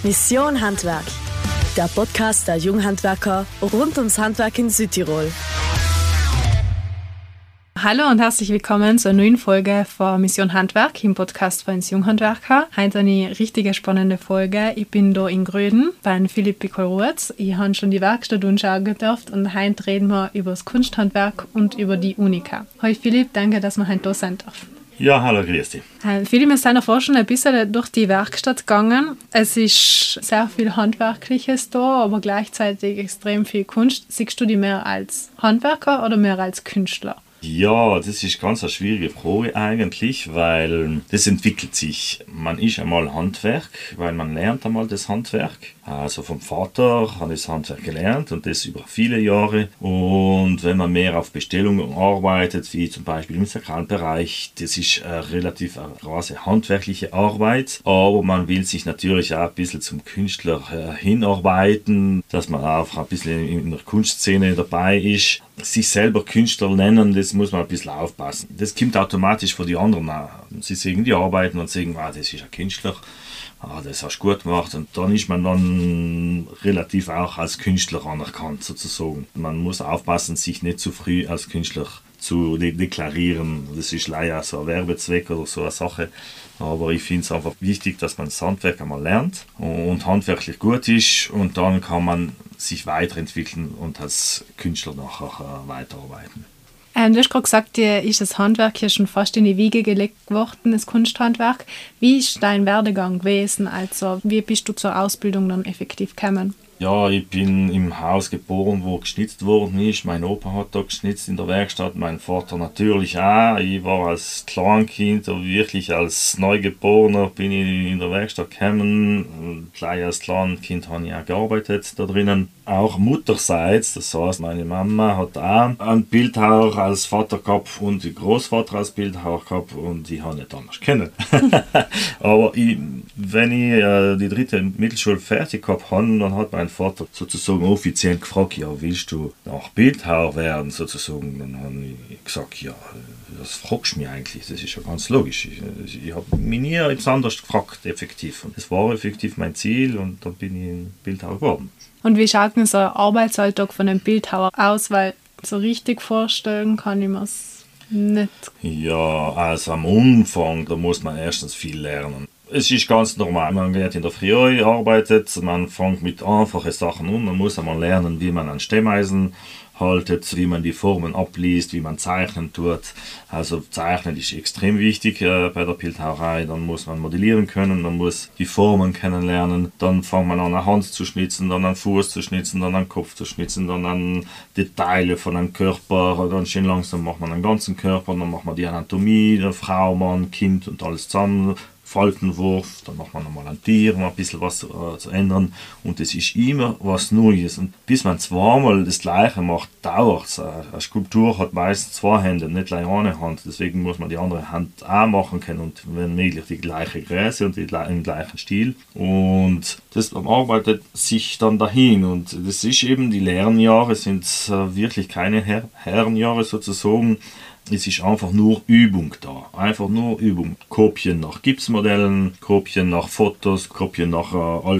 Mission Handwerk, der Podcast der Junghandwerker rund ums Handwerk in Südtirol. Hallo und herzlich willkommen zur neuen Folge von Mission Handwerk im Podcast von Junghandwerker. Heute eine richtige spannende Folge. Ich bin hier in Gröden bei Philipp Picol-Ruetz. Ich habe schon die Werkstatt anschauen gedurft und heute reden wir über das Kunsthandwerk und über die Unica. Hallo Philipp, danke, dass wir heute da sein dürfen. Ja, hallo, grüß dich. Philipp, wir sind davor schon ein bisschen durch die Werkstatt gegangen. Es ist sehr viel Handwerkliches da, aber gleichzeitig extrem viel Kunst. Siehst du die mehr als Handwerker oder mehr als Künstler? Ja, das ist ganz eine schwierige Frage eigentlich, weil das entwickelt sich. Man ist einmal Handwerk, weil man lernt einmal das Handwerk. Also vom Vater habe ich das Handwerk gelernt und das über viele Jahre. Und wenn man mehr auf Bestellungen arbeitet, wie zum Beispiel im Sakralbereich, das ist eine relativ große handwerkliche Arbeit. Aber man will sich natürlich auch ein bisschen zum Künstler hinarbeiten, dass man auch ein bisschen in der Kunstszene dabei ist. Sich selber Künstler nennen, das muss man ein bisschen aufpassen. Das kommt automatisch von den anderen an. Sie sehen die Arbeiten und sagen, das ist ein Künstler, das hast du gut gemacht. Und dann ist man dann relativ auch als Künstler anerkannt, sozusagen. Man muss aufpassen, sich nicht zu früh als Künstler zu deklarieren. Das ist leider so ein Werbezweck oder so eine Sache. Aber ich finde es einfach wichtig, dass man das Handwerk einmal lernt und handwerklich gut ist und dann kann man sich weiterentwickeln und als Künstler nachher weiterarbeiten. Du hast gerade gesagt, dir ist das Handwerk hier schon fast in die Wiege gelegt worden, das Kunsthandwerk. Wie ist dein Werdegang gewesen? Also, wie bist du zur Ausbildung dann effektiv gekommen? Ja, ich bin im Haus geboren, wo geschnitzt worden ist. Mein Opa hat da geschnitzt in der Werkstatt, mein Vater natürlich auch. Ich war als Kleinkind, wirklich als Neugeborener, bin ich in der Werkstatt gekommen. Gleich als Kleinkind habe ich auch gearbeitet da drinnen. Auch mutterseits, das heißt, meine Mama hat auch einen Bildhauer als Vater gehabt und den Großvater als Bildhauer gehabt und ich habe nicht anders kennen. Aber wenn ich die 3. Mittelschule fertig gehabt habe, dann hat mein Vater sozusagen offiziell gefragt, ja, willst du auch Bildhauer werden, sozusagen. Dann habe ich gesagt, ja, das fragst du mich eigentlich, das ist ja ganz logisch. Ich habe mich nie etwas anderes gefragt, effektiv. Und das war effektiv mein Ziel und dann bin ich ein Bildhauer geworden. Und wie schaut denn so ein Arbeitsalltag von einem Bildhauer aus? Weil so richtig vorstellen kann ich mir es nicht. Ja, also am Anfang, da muss man erstens viel lernen. Es ist ganz normal, man geht in der Früh arbeitet, man fängt mit einfachen Sachen an, man muss einmal lernen, wie man ein Stemmeisen haltet, wie man die Formen abliest, wie man zeichnen tut. Also zeichnen ist extrem wichtig bei der Bildhauerei. Dann muss man modellieren können, man muss die Formen kennenlernen. Dann fängt man an, eine Hand zu schnitzen, dann einen Fuß zu schnitzen, dann einen Kopf zu schnitzen, dann an Details von einem Körper. Dann schön langsam macht man einen ganzen Körper, dann macht man die Anatomie, der Frau, Mann, Kind und alles zusammen. Faltenwurf, dann macht man nochmal ein Tier, um ein bisschen was zu ändern und es ist immer was Neues und bis man zweimal das Gleiche macht, dauert es. Eine Skulptur hat meistens 2 Hände, nicht gleich eine Hand, deswegen muss man die andere Hand auch machen können und wenn möglich die gleiche Größe und im gleichen Stil und das arbeitet sich dann dahin und das ist eben, die Lernjahre sind wirklich keine Herrenjahre sozusagen. Es ist einfach nur Übung da. Einfach nur Übung. Kopien nach Gipsmodellen, Kopien nach Fotos, Kopien nach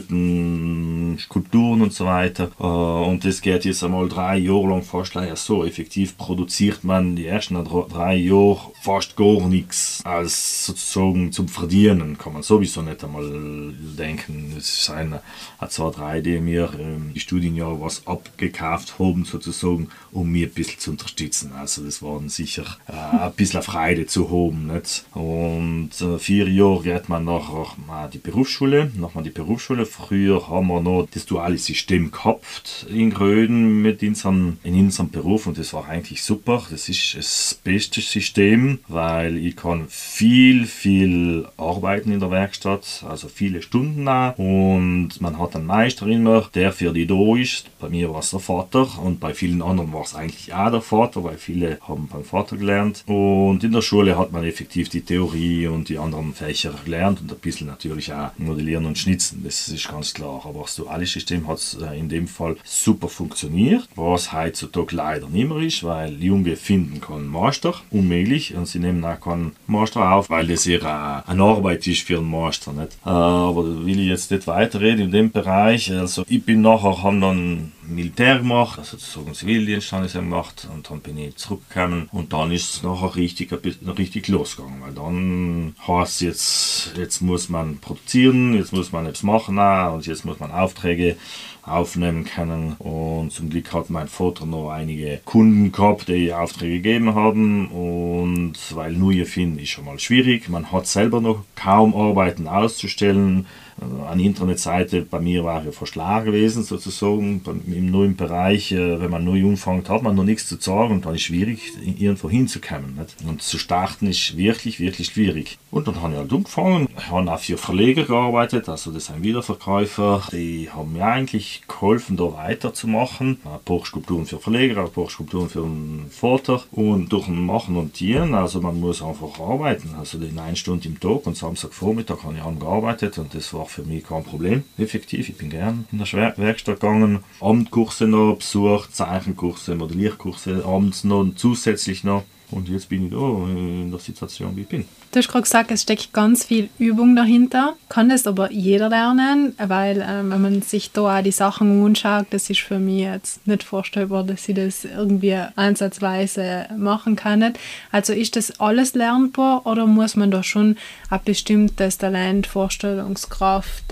alten Skulpturen und so weiter. Und das geht jetzt einmal 3 Jahre lang fast leider so. Effektiv produziert man die ersten 3 Jahre fast gar nichts als sozusagen zum Verdienen. Kann man sowieso nicht einmal denken. Es ist eine 2, 3, die mir die Studienjahre was abgekauft haben, sozusagen, um mir ein bisschen zu unterstützen. Also das waren sicher ein bisschen Freude zu haben. Nicht? Und 4 Jahre geht man nachher die Berufsschule. Früher haben wir noch das duale System gehabt in Gröden in unserem Beruf und das war eigentlich super. Das ist das beste System, weil ich kann viel arbeiten in der Werkstatt, also viele Stunden auch. Und man hat einen Meister immer, der für die da ist. Bei mir war es der Vater und bei vielen anderen war es eigentlich auch der Vater, weil viele haben beim Vater gelernt. Und in der Schule hat man effektiv die Theorie und die anderen Fächer gelernt und ein bisschen natürlich auch modellieren und schnitzen, das ist ganz klar. Aber das duale System hat in dem Fall super funktioniert, was heutzutage leider nicht mehr ist, weil Junge finden keinen Master, unmöglich, und sie nehmen auch keinen Master auf, weil das eher eine Arbeit ist für einen Master. Nicht? Aber da will ich jetzt nicht weiterreden in dem Bereich. Also ich bin nachher, haben dann Militär gemacht, also sozusagen Zivildienst habe ich gemacht und dann bin ich zurückgekommen und dann ist es nachher richtig losgegangen, weil dann heißt jetzt muss man produzieren, jetzt muss man etwas machen und jetzt muss man Aufträge aufnehmen können und zum Glück hat mein Vater noch einige Kunden gehabt, die Aufträge gegeben haben und weil neue finden ist schon mal schwierig, man hat selber noch kaum Arbeiten auszustellen. Eine Internetseite bei mir war ja verschlagen gewesen, sozusagen, im neuen Bereich, wenn man neu anfängt, hat man noch nichts zu sagen und dann ist es schwierig, irgendwo hinzukommen. Nicht? Und zu starten ist wirklich, wirklich schwierig. Und dann habe ich halt angefangen, ich habe auch für Verleger gearbeitet, also das sind Wiederverkäufer, die haben mir eigentlich geholfen, da weiterzumachen. Ein paar Skulpturen für Verleger, ein paar Skulpturen für den Vater und durch ein Machen und Tieren, also man muss einfach arbeiten, also in 1 Stunde im Tag und Samstagvormittag habe ich gearbeitet und das war für mich kein Problem, effektiv. Ich bin gern in der Werkstatt gegangen, Abendkurse noch besucht, Zeichenkurse, Modellierkurse, abends noch zusätzlich noch. Und jetzt bin ich da in der Situation, wie ich bin. Du hast gerade gesagt, es steckt ganz viel Übung dahinter. Kann das aber jeder lernen, weil wenn man sich da auch die Sachen anschaut, das ist für mich jetzt nicht vorstellbar, dass ich das irgendwie ansatzweise machen kann. Also ist das alles lernbar oder muss man da schon ein bestimmtes Talent, Vorstellungskraft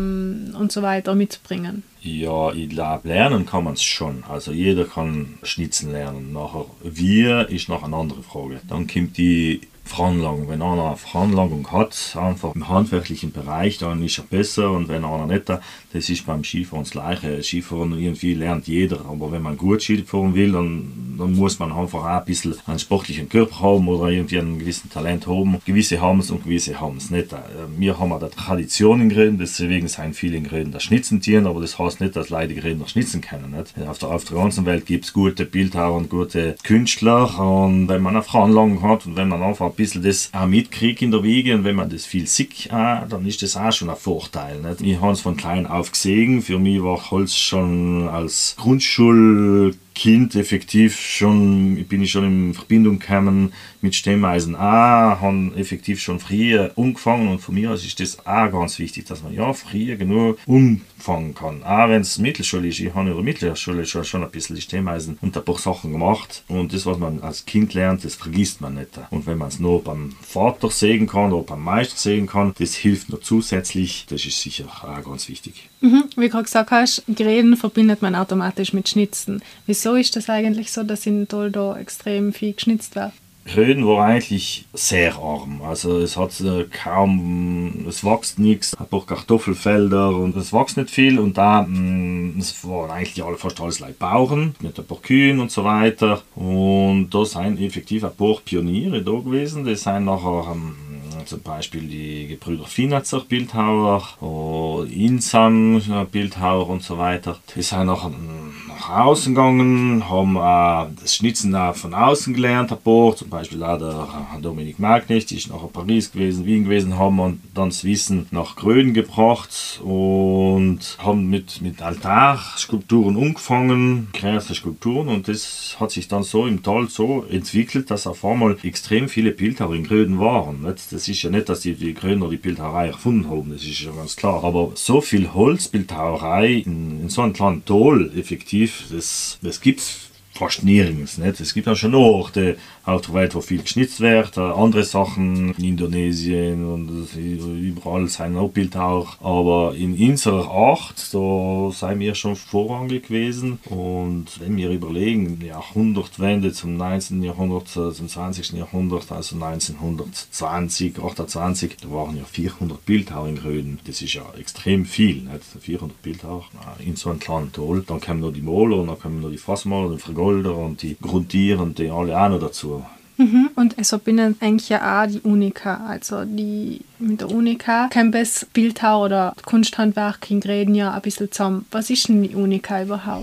und so weiter mitbringen? Ja, ich glaube, lernen kann man es schon. Also jeder kann schnitzen lernen. Nachher, ist noch eine andere Frage. Dann kommt die Veranlagung. Wenn einer eine Veranlagung hat, einfach im handwerklichen Bereich, dann ist er besser und wenn einer nicht, das ist beim Skifahren das Gleiche. Skifahren irgendwie lernt jeder, aber wenn man gut Skifahren will, dann muss man einfach auch ein bisschen einen sportlichen Körper haben oder irgendwie einen gewissen Talent haben. Gewisse haben es und gewisse haben es nicht. Wir haben eine Tradition in Gröden, deswegen sind viele in Gröden das Schnitzen tieren, aber das heißt nicht, dass Leute Gröden noch schnitzen können. Nicht? Auf der ganzen Welt gibt es gute Bildhauer und gute Künstler und wenn man eine Veranlagung hat und wenn man einfach ein bisschen das auch mitkriegt in der Wiege und wenn man das viel sieht, dann ist das auch schon ein Vorteil. Nicht? Ich habe es von klein auf gesehen. Für mich war Holz schon als Grundschulkind effektiv bin ich schon in Verbindung gekommen mit Stemmeisen. Habe effektiv schon früher angefangen und von mir aus ist das auch ganz wichtig, dass man ja früher genug umfangen kann. Auch wenn es Mittelschule ist, ich habe in der Mittelschule schon ein bisschen die Stemmeisen und ein paar Sachen gemacht und das, was man als Kind lernt, das vergisst man nicht. Und wenn man es nur beim Vater sehen kann oder beim Meister sehen kann, das hilft noch zusätzlich, das ist sicher auch ganz wichtig. Wie du gerade gesagt hast, Gräden verbindet man automatisch mit Schnitzen. Wieso ist das eigentlich so, dass in Toll da extrem viel geschnitzt wird? Gröden war eigentlich sehr arm. Also es hat es wächst nichts, ein paar Kartoffelfelder und es wächst nicht viel und da es waren eigentlich fast alles Leute Bauern mit ein paar Kühen und so weiter und da sind effektiv ein paar Pioniere da gewesen, die sind nachher zum Beispiel die Gebrüder Finatzer Bildhauer, Insam Bildhauer und so weiter. Die sind nachher nach außen gegangen, haben das Schnitzen auch von außen gelernt, ein paar, zum Beispiel auch der Dominik Magnet, die ist nachher Paris gewesen, Wien gewesen, haben und dann das Wissen nach Gröden gebracht und haben mit Altarskulpturen angefangen, kreative Skulpturen und das hat sich dann so im Tal so entwickelt, dass auf einmal extrem viele Bildhauer in Gröden waren. Das ist ja nicht, dass die Gröner die Bildhauerei erfunden haben, das ist ja ganz klar, aber so viel Holzbildhauerei in so einem kleinen Tal effektiv, das gibt es fast nirgends. Nicht? Es gibt auch schon Orte auf der Welt, wo viel geschnitzt wird, andere Sachen in Indonesien und überall sind auch Bildhauer, aber in unserer Art, da sind wir schon vorrangig gewesen und wenn wir überlegen, die Jahrhundertwende zum 19. Jahrhundert, zum 20. Jahrhundert, also 1920, 28, da waren ja 400 Bildhauer in Gröden, das ist ja extrem viel, nicht? 400 Bildhauer in so einem kleinen Tal, dann kommen noch die Maler und dann kommen noch die Fassmaler, die Vergolder und die Grundier und die alle auch noch dazu. Und es verbinden eigentlich ja auch die Unica. Also mit der Unica kommt das Bildhauer oder Kunsthandwerk in Gröden ja ein bisschen zusammen. Was ist denn die Unica überhaupt?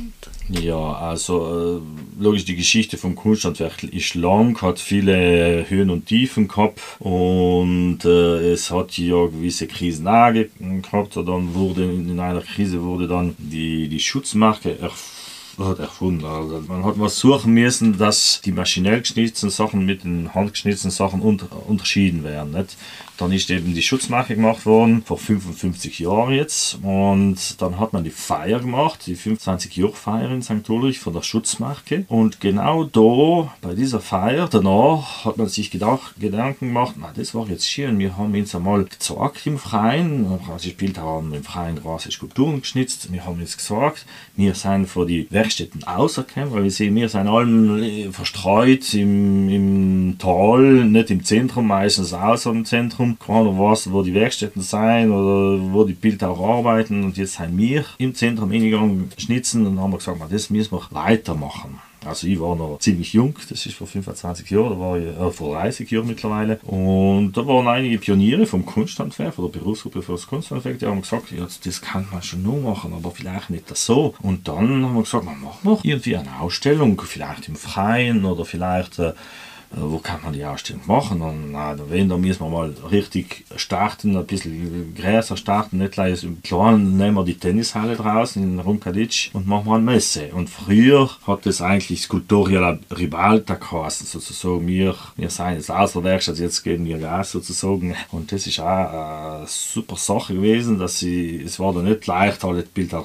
Ja, also logisch, die Geschichte vom Kunsthandwerk ist lang, hat viele Höhen und Tiefen gehabt und es hat ja gewisse Krisen gehabt. Und dann wurde in einer Krise wurde dann die Schutzmarke erfunden. Also man hat was suchen müssen, dass die maschinell geschnitzten Sachen mit den handgeschnitzten Sachen unterschieden werden. Nicht? Dann ist eben die Schutzmarke gemacht worden, vor 55 Jahren jetzt. Und dann hat man die Feier gemacht, die 25-Jahr-Feier in St. Ulrich von der Schutzmarke. Und genau da, bei dieser Feier, danach hat man sich Gedanken gemacht, das war jetzt schön, wir haben uns einmal gesagt im Freien, also ich haben im Freien große Skulpturen geschnitzt, wir haben jetzt gesagt, wir sind für die Werkstätten rausgekommen, weil wir sehen, wir sind alle verstreut im Tal, nicht im Zentrum, meistens außer dem Zentrum. Keiner weiß, wo die Werkstätten sind oder wo die Bildhauer arbeiten. Und jetzt sind wir im Zentrum hingegangen, schnitzen und haben gesagt, das müssen wir weitermachen. Also ich war noch ziemlich jung, das ist vor 25 Jahren, da war ich vor 30 Jahren mittlerweile. Und da waren einige Pioniere vom Kunsthandwerk, von der Berufsgruppe für das Kunsthandwerk, die haben gesagt, ja, das kann man schon noch machen, aber vielleicht nicht so. Und dann haben wir gesagt, man macht noch irgendwie eine Ausstellung, vielleicht im Freien oder vielleicht wo kann man die Ausstellung machen? Und da müssen wir mal richtig starten, ein bisschen größer starten, nicht gleich im Kleinen, nehmen wir die Tennishalle draußen in Rumkadic und machen wir eine Messe. Und früher hat es eigentlich Scultoria Ribalta geheißen, sozusagen. Wir sind jetzt aus der Werkstatt, jetzt geben wir Gas sozusagen. Und das ist auch eine super Sache gewesen, es war da nicht leicht, alle Bilder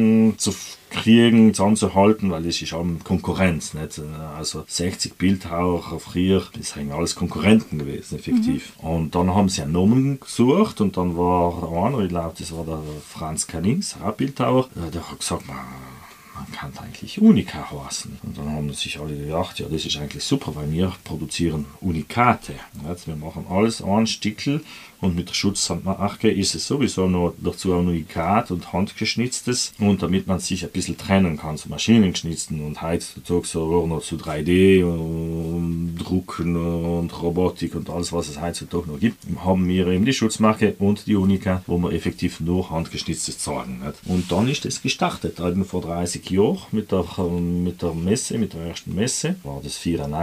zusammenzuhalten, weil das ist auch Konkurrenz. Nicht? Also 60 Bildhauer früher, das sind alles Konkurrenten gewesen, effektiv. Und dann haben sie einen Namen gesucht und dann war einer, ich glaube, das war der Franz Canins, auch Bildhauer, der hat gesagt, man kann eigentlich Unika heißen. Und dann haben sich alle gedacht, ja, das ist eigentlich super, weil wir produzieren Unikate. Nicht? Wir machen alles ein Stickel. Und mit der Schutzmarke ist es sowieso noch dazu ein Unikat und handgeschnitztes. Und damit man sich ein bisschen trennen kann, so maschinengeschnitzten und heutzutage so noch zu 3D und Drucken und Robotik und alles, was es heutzutage noch gibt, haben wir eben die Schutzmarke und die Unika, wo wir effektiv nur handgeschnitztes zeigen. Und dann ist es gestartet, eben vor 30 Jahren mit der Messe, mit der ersten Messe, war das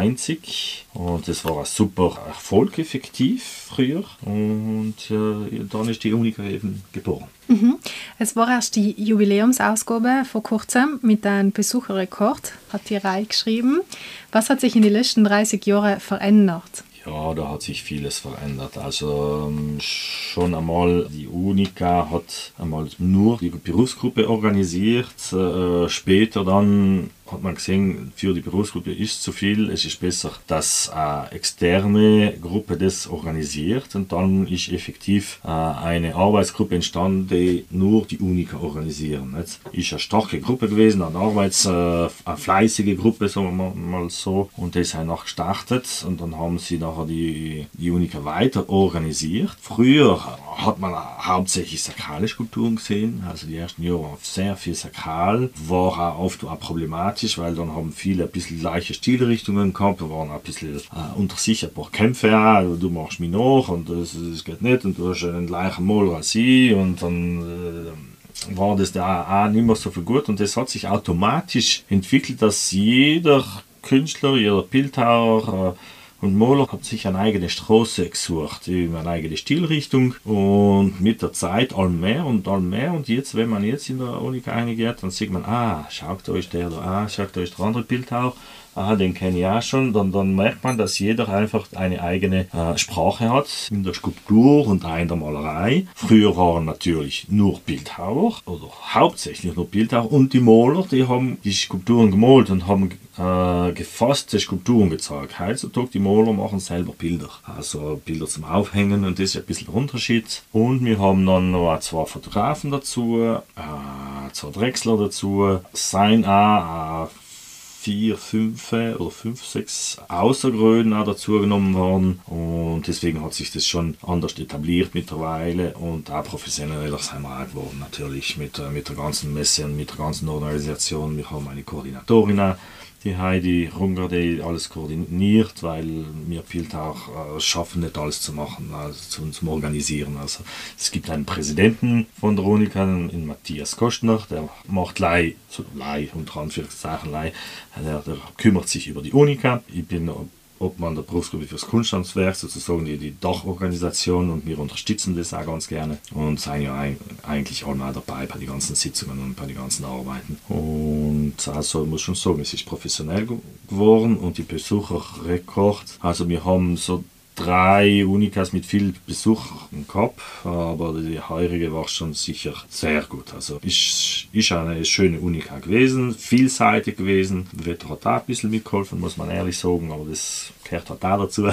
94. Und das war ein super Erfolg effektiv früher. Und dann ist die Unika eben geboren. Mhm. Es war erst die Jubiläumsausgabe vor kurzem mit einem Besucherrekord, hat die Reihe geschrieben. Was hat sich in den letzten 30 Jahren verändert? Ja, da hat sich vieles verändert. Also schon einmal, die Unika hat einmal nur die Berufsgruppe organisiert. Später dann hat man gesehen, für die Berufsgruppe ist zu viel. Es ist besser, dass eine externe Gruppe das organisiert. Und dann ist effektiv eine Arbeitsgruppe entstanden, die nur die Unika organisieren. Es ist eine starke Gruppe gewesen, eine fleißige Gruppe, sagen wir mal so. Und die sind auch gestartet und dann haben sie nachher die Unika weiter organisiert. Früher hat man hauptsächlich sakrale Skulpturen gesehen. Also die ersten Jahre waren sehr viel sakral, war auch oft auch problematisch, weil dann haben viele ein bisschen gleiche Stilrichtungen gehabt, da waren ein bisschen unter sich ein paar Kämpfe, du machst mich nach und das geht nicht und du hast einen gleichen Maler als ich und dann war das da auch nicht mehr so viel gut und das hat sich automatisch entwickelt, dass jeder Künstler, jeder Bildhauer und Maler hat sich eine eigene Straße gesucht, eine eigene Stilrichtung und mit der Zeit allmehr und jetzt, wenn man jetzt in der Unika reingeht, dann sieht man, schaut, da ist der da, schaut, da ist der andere Bildhauer, den kenne ich auch schon, dann merkt man, dass jeder einfach eine eigene Sprache hat in der Skulptur und auch in der Malerei. Früher waren natürlich nur Bildhauer oder hauptsächlich nur Bildhauer und die Maler, die haben die Skulpturen gemalt und haben gefasste Skulpturen gezeigt. Heutzutage die Maler machen selber Bilder, also Bilder zum Aufhängen und das ist ein bisschen der Unterschied. Und wir haben dann noch 2 Fotografen dazu, 2 Drechsler dazu, sein auch 4, 5 oder 5, 6 Außergröden auch dazu genommen worden und deswegen hat sich das schon anders etabliert mittlerweile und auch professioneller sind wir auch geworden natürlich mit der ganzen Messe und mit der ganzen Organisation. Wir haben eine Koordinatorin, die Heidi Runger, die alles koordiniert, weil wir Bildhauer schaffen nicht alles zu machen, also zum Organisieren. Also es gibt einen Präsidenten von der Unica, den Matthias Kostner, der macht unter Anführungszeichen der kümmert sich über die Unica. Ich bin Obmann der Berufsgruppe fürs Kunsthandwerk, sozusagen die Dachorganisation, und wir unterstützen das auch ganz gerne und sind ja eigentlich alle mal dabei bei den ganzen Sitzungen und bei den ganzen Arbeiten. Und also ich muss schon sagen, es ist professionell geworden und die Besucherrekord, also wir haben so 3 Unicas mit viel Besuch gehabt, aber die heurige war schon sicher sehr gut. Also ist eine schöne Unica gewesen, vielseitig gewesen. Das Wetter hat auch ein bisschen mitgeholfen, muss man ehrlich sagen, aber das gehört halt auch dazu.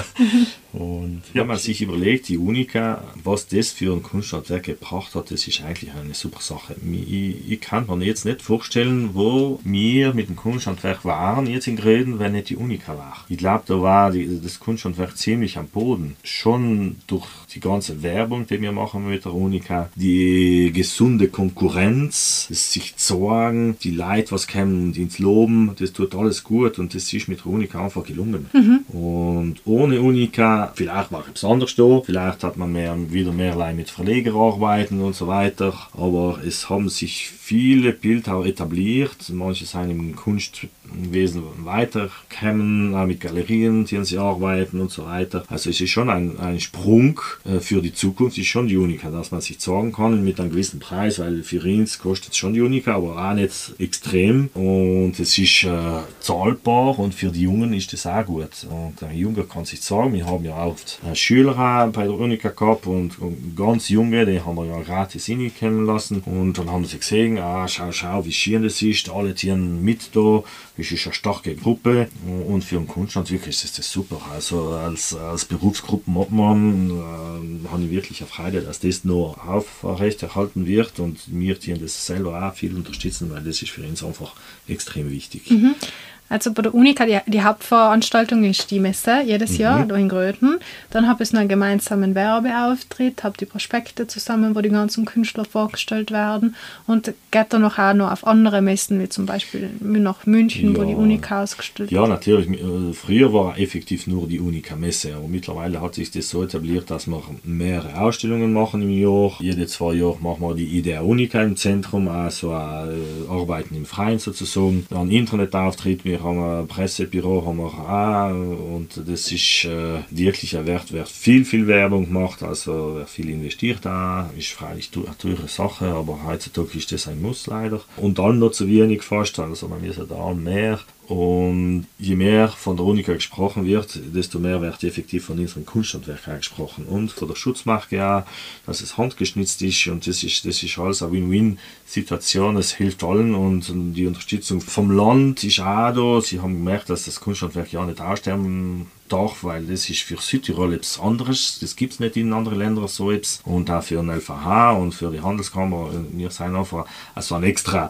Und wenn man sich überlegt, die Unica, was das für ein Kunsthandwerk gebracht hat, das ist eigentlich eine super Sache. Ich kann mir jetzt nicht vorstellen, wo wir mit dem Kunsthandwerk waren, jetzt in Gröden, wenn nicht die Unica war. Ich glaube, da war das Kunsthandwerk ziemlich am Boden. Schon durch die ganze Werbung, die wir machen mit der Unica, die gesunde Konkurrenz, das sich sorgen, die Leute, was kommen ins Loben, das tut alles gut und das ist mit der Unica einfach gelungen. Und ohne Unica, vielleicht war es anders da, vielleicht hat man wieder mehr mit Verleger arbeiten und so weiter, aber es haben sich viele Bildhauer etabliert, manche sind im Kunstwesen weitergekommen, auch mit Galerien, die sie arbeiten und so weiter. Also es ist schon ein Sprung für die Zukunft, ist schon die Unica, dass man sich sagen kann mit einem gewissen Preis, weil für uns kostet es schon die Unica, aber auch nicht extrem und es ist zahlbar und für die Jungen ist das auch gut. Und der Junge kann sich sagen, wir haben ja oft Schüler bei der Unica gehabt und ganz Junge, die haben wir ja gratis hinkommen lassen und dann haben sie gesehen, schau, wie schön das ist, alle Tieren mit da, es ist eine starke Gruppe und für den Kunsthandwerk ist das super. Also als Berufsgruppenobmann habe ich wirklich eine Freude, dass das noch aufrechterhalten wird und wir tieren das selber auch viel unterstützen, weil das ist für uns einfach extrem wichtig. Also bei der Unica, die Hauptveranstaltung ist die Messe jedes Jahr da in Gröden. Dann habe ich noch einen gemeinsamen Werbeauftritt, habe die Prospekte zusammen, wo die ganzen Künstler vorgestellt werden und geht dann auch noch auf andere Messen, wie zum Beispiel nach München, wo die Unica ausgestellt wird. Ja, natürlich. Früher war effektiv nur die Unica-Messe, aber mittlerweile hat sich das so etabliert, dass wir mehrere Ausstellungen machen im Jahr. Jede 2 Jahre machen wir die Idea Unica im Zentrum, also Arbeiten im Freien sozusagen. Dann Internetauftritt, wir haben ein Pressebüro haben wir auch und das ist wirklich ein Wert, wer viel Werbung macht, also wer viel investiert da, ist freilich eine teure Sache, aber heutzutage ist das ein Muss leider. Und dann noch zu wenig fast, also man muss da mehr. Und je mehr von der Unica gesprochen wird, desto mehr wird effektiv von unserem Kunsthandwerk gesprochen. Und von der Schutzmarke auch, dass es handgeschnitzt ist und das ist alles eine Win-Win-Situation. Es hilft allen und die Unterstützung vom Land ist auch da. Sie haben gemerkt, dass das Kunsthandwerk ja nicht aussterben darf, weil das ist für Südtirol etwas anderes. Das gibt es nicht in anderen Ländern so etwas. Und auch für den LVH und für die Handelskammer, wir sind einfach also eine extra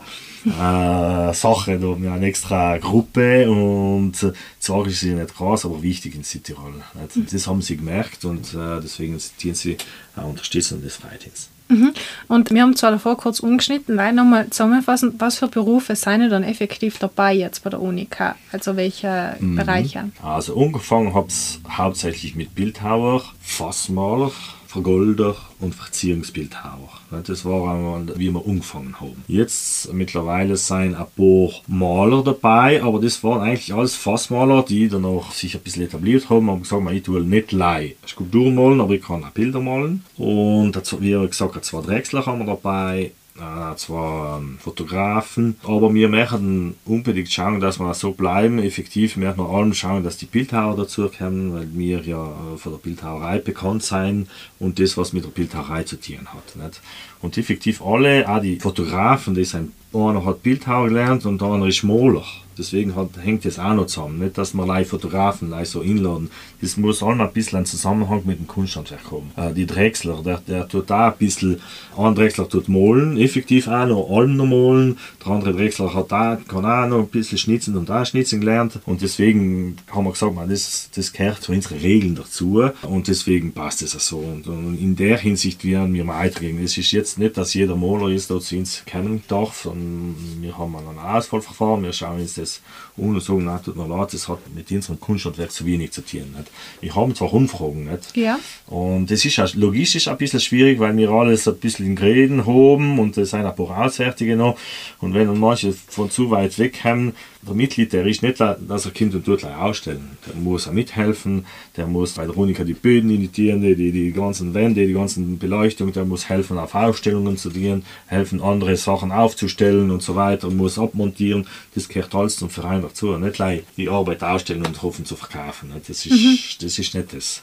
Sache, da wir eine extra Gruppe und zwar ist sie nicht groß, aber wichtig in Südtirol. Das haben sie gemerkt und deswegen ziehen sie Unterstützung des Freitags. Und wir haben zwar davor kurz umgeschnitten, weil nochmal zusammenfassen, was für Berufe sind dann effektiv dabei jetzt bei der Unica? Also welche Bereiche? Also angefangen habe ich hauptsächlich mit Bildhauer, Fassmaler, Vergolder und Verziehungsbildhauer. Das war einmal, wie wir angefangen haben. Jetzt mittlerweile sind ein paar Maler dabei, aber das waren eigentlich alles Fassmaler, die danach sich ein bisschen etabliert haben und gesagt haben, ich tue nicht Skulpturen malen, aber ich kann auch Bilder malen. Und wie gesagt, 2 Drechsler haben wir dabei, 2 Fotografen, aber wir möchten unbedingt schauen, dass wir so bleiben. Effektiv möchten wir allem schauen, dass die Bildhauer dazu kommen, weil wir ja von der Bildhauerei bekannt sind und das, was mit der Bildhauerei zu tun hat. Nicht? Und effektiv alle, auch die Fotografen, einer hat Bildhauer gelernt und der andere ist Maler. Deswegen hängt das auch noch zusammen. Nicht, dass wir Fotografen so einladen. Das muss auch noch ein bisschen einen Zusammenhang mit dem Kunsthandwerk haben. Die Drechsler, der tut auch ein bisschen, ein Drechsler tut malen, effektiv auch noch allem noch malen. Der andere Drechsler kann auch noch ein bisschen schnitzen und auch schnitzen gelernt. Und deswegen haben wir gesagt, das gehört zu unseren Regeln dazu. Und deswegen passt es so. Und in der Hinsicht werden wir weitergehen. Es ist jetzt nicht, dass jeder Maler ist, der zu uns kommen darf. Und wir haben ein Auswahlverfahren, wir schauen uns das an und sagen, nein, tut mir leid, das hat mit unserem Kunsthandwerk zu wenig zu tun. Nicht? Wir haben zwar Umfragen, nicht? Ja. Und das ist auch logistisch ein bisschen schwierig, weil wir alles ein bisschen in Gräden haben und das sind ein paar Auswärtige noch. Und wenn dann manche von zu weit weg haben, der Mitglied, der ist nicht, dass er Kind und dort ausstellen. Der muss auch mithelfen, der muss bei der Runika die Böden imitieren, die ganzen Wände, die ganzen Beleuchtung, der muss helfen, auf Ausstellungen zu gehen, helfen, andere Sachen aufzustellen und so weiter, muss abmontieren. Das gehört alles zum Verein dazu. Nicht gleich die Arbeit ausstellen und hoffen zu verkaufen. Das ist nicht das.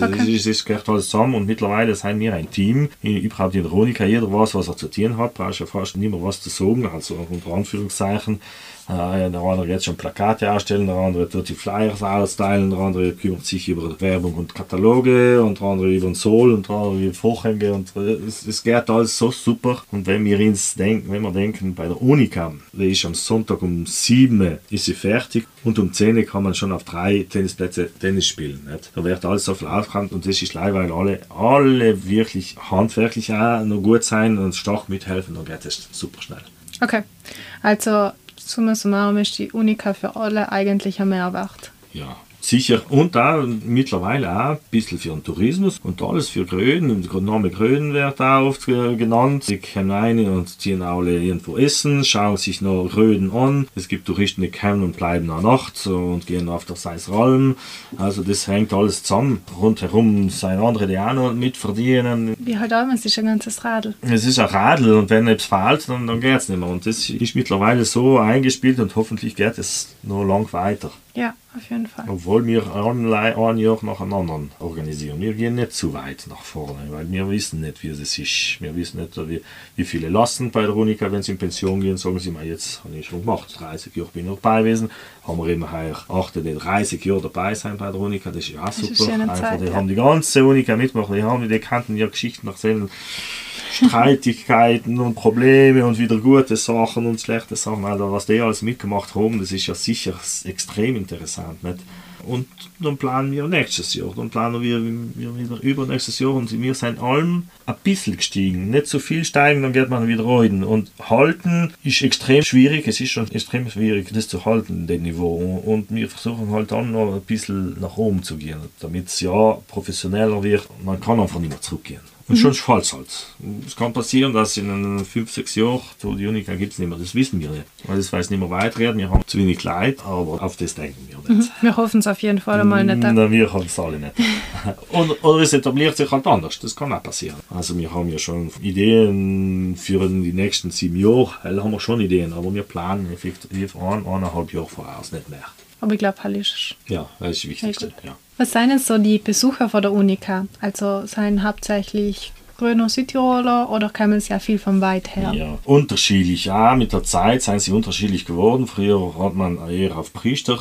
Das gehört alles zusammen und mittlerweile sind wir ein Team. Überhaupt in der Runika, jeder weiß, was er zu tun hat, braucht ja fast nicht mehr was zu sagen, also unter Anführungszeichen. Der andere jetzt schon Plakate ausstellen, der andere tut die Flyers austeilen, der andere kümmert sich über Werbung und Kataloge und der andere über den Soul und der andere über Vorhänge und es geht alles so super. Und wenn wir denken, bei der Unica, die ist am Sonntag um 7 ist sie fertig und um 10 kann man schon auf 3 Tennisplätze Tennis spielen. Nicht? Da wird alles so viel aufgeräumt und das ist leider, weil alle wirklich handwerklich auch noch gut sein und stark mithelfen, dann geht es super schnell. Okay, also summa summarum ist die Unica für alle eigentlich ein Mehrwert. Ja, sicher. Und da mittlerweile auch ein bisschen für den Tourismus und alles für Gröden. Der Name Gröden wird auch oft genannt. Sie kommen rein und ziehen alle irgendwo essen, schauen sich noch Gröden an. Es gibt Touristen, die kommen und bleiben eine Nacht und gehen auf der Seisralm. Also das hängt alles zusammen. Rundherum sind andere, die auch noch mitverdienen. Wie halt auch, es ist ein ganzes Radl. Es ist ein Radl und wenn etwas fehlt, dann geht es nicht mehr. Und das ist mittlerweile so eingespielt und hoffentlich geht es noch lang weiter. Ja, auf jeden Fall. Obwohl wir ein Jahr nach einem anderen organisieren. Wir gehen nicht zu weit nach vorne, weil wir wissen nicht, wie es ist. Wir wissen nicht, wie viele lassen bei der Unica, wenn sie in Pension gehen, sagen sie mal, jetzt habe ich schon gemacht, 30 Jahre bin ich noch dabei gewesen. Haben wir immer achten, die 30 Jahre dabei sein bei der Unica, das ist ja auch super. Einfach, die haben die ganze Unica mitgemacht, die kannten ja Geschichten nach seinen Streitigkeiten und Probleme und wieder gute Sachen und schlechte Sachen, also was die alles mitgemacht haben, das ist ja sicher extrem interessant. Nicht? Und dann planen wir nächstes Jahr, dann planen wir wieder übernächstes Jahr und wir sind allem ein bisschen gestiegen. Nicht so viel steigen, dann geht man wieder rein. Und halten ist extrem schwierig, es ist schon extrem schwierig, das zu halten, das Niveau. Und wir versuchen halt dann noch ein bisschen nach oben zu gehen, damit es ja professioneller wird. Man kann einfach nicht mehr zurückgehen. Und schon fällt es halt. Es kann passieren, dass in 5-6 Jahren die Unica gibt es nicht mehr. Das wissen wir nicht. Weil das weiß nicht mehr weitergeht. Wir haben zu wenig Leute, aber auf das denken wir nicht. Wir hoffen es auf jeden Fall einmal nicht. Nein, wir hoffen es alle nicht. Oder es etabliert sich halt anders. Das kann auch passieren. Also wir haben ja schon Ideen für die nächsten 7 Jahre. Da haben wir schon Ideen, aber wir planen effektiv 1,5 Jahre voraus, nicht mehr. Aber ich glaube, ist ja, das ist das Wichtigste. Ja. Was sind jetzt so die Besucher von der Unica? Also sind hauptsächlich Gröner Südtiroler oder kommen sie ja viel von weit her? Ja, unterschiedlich. Ja, mit der Zeit sind sie unterschiedlich geworden. Früher hat man eher auf Priester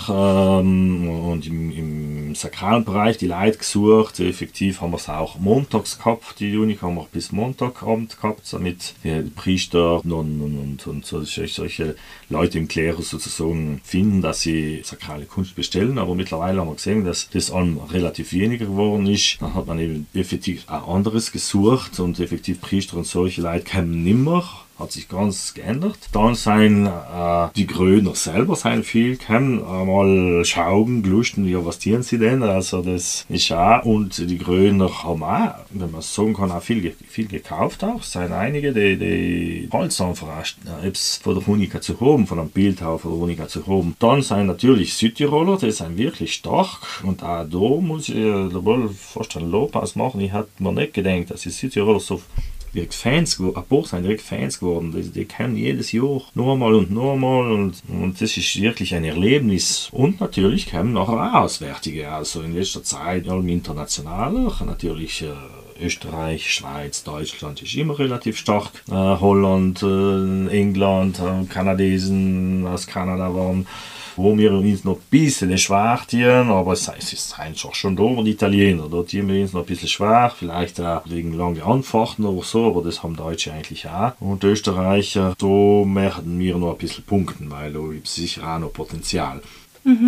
und im sakralen Bereich die Leute gesucht. Effektiv haben wir es auch montags gehabt. Die Unica haben wir bis Montagabend gehabt, damit die Priester und solche Leute im Klerus sozusagen finden, dass sie sakrale Kunst bestellen. Aber mittlerweile haben wir gesehen, dass das allem relativ weniger geworden ist. Dann hat man eben effektiv auch anderes gesucht. Und effektiv Priester und solche Leute kommen nimmer, hat sich ganz geändert. Dann sind die Gröner selber viel kommen, einmal schauen, glusten, ja, was tun sie denn? Also das ist auch, und die Gröner haben auch, wenn man sagen kann, auch viel gekauft auch. Es sind einige, die Holz einfach etwas von der Unica zu haben, von einem Bildhauer von der Unica zu haben. Dann sind natürlich Südtiroler, die sind wirklich stark und auch da muss ich fast ein Lob ausmachen. Ich hätte mir nicht gedacht, dass die Südtiroler so direkt Fans geworden. Die kommen jedes Jahr nochmal und das ist wirklich ein Erlebnis. Und natürlich kommen nachher auch Auswärtige, also in letzter Zeit allem internationaler, natürlich Österreich, Schweiz, Deutschland ist immer relativ stark, Holland, England, Kanadesen aus Kanada waren, wo wir uns noch ein bisschen schwer tun, aber es sind schon da die Italiener, da tun wir uns noch ein bisschen schwer, vielleicht auch wegen langen Anfahrten oder so, aber das haben Deutsche eigentlich auch. Und Österreicher, da möchten wir noch ein bisschen punkten, weil da gibt es sicher auch noch Potenzial.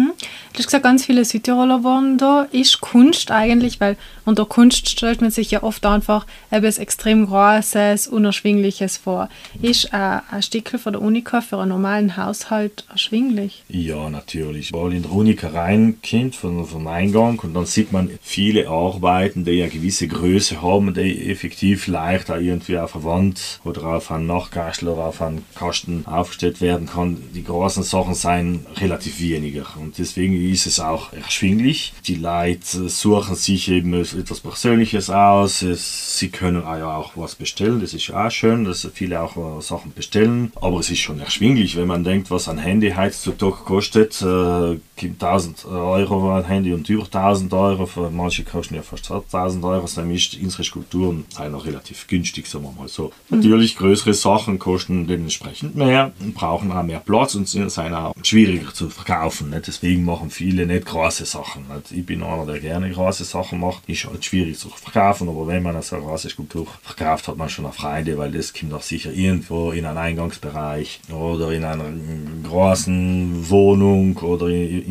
Du hast gesagt, ganz viele Südtiroler waren da. Ist Kunst eigentlich, weil unter Kunst stellt man sich ja oft einfach etwas extrem Großes, Unerschwingliches vor. Ist ein Stückchen von der Unica für einen normalen Haushalt erschwinglich? Ja, natürlich. Weil in der Unica reinkommt vom Eingang und dann sieht man viele Arbeiten, die eine gewisse Größe haben, die effektiv leicht auch irgendwie auf der Wand oder auf einem Nachtkastel oder auf einem Kasten aufgestellt werden kann. Die großen Sachen sind relativ weniger und deswegen ist es auch erschwinglich. Die Leute suchen sich eben etwas Persönliches aus. Sie können auch was bestellen. Das ist auch schön, dass viele auch Sachen bestellen. Aber es ist schon erschwinglich, wenn man denkt, was ein Handy heutzutage kostet. 1.000 Euro ein Handy und über 1.000 Euro. Für manche kosten ja fast 2.000 Euro. Das heißt, unsere Skulpturen sind noch relativ günstig, sagen wir mal so. Natürlich, größere Sachen kosten dementsprechend mehr, brauchen auch mehr Platz und sind auch schwieriger zu verkaufen. Nicht? Deswegen machen viele nicht große Sachen. Nicht? Ich bin einer, der gerne große Sachen macht. Ist halt schwierig zu verkaufen, aber wenn man so eine große Skulptur verkauft, hat man schon eine Freude, weil das kommt auch sicher irgendwo in einen Eingangsbereich oder in einer großen Wohnung oder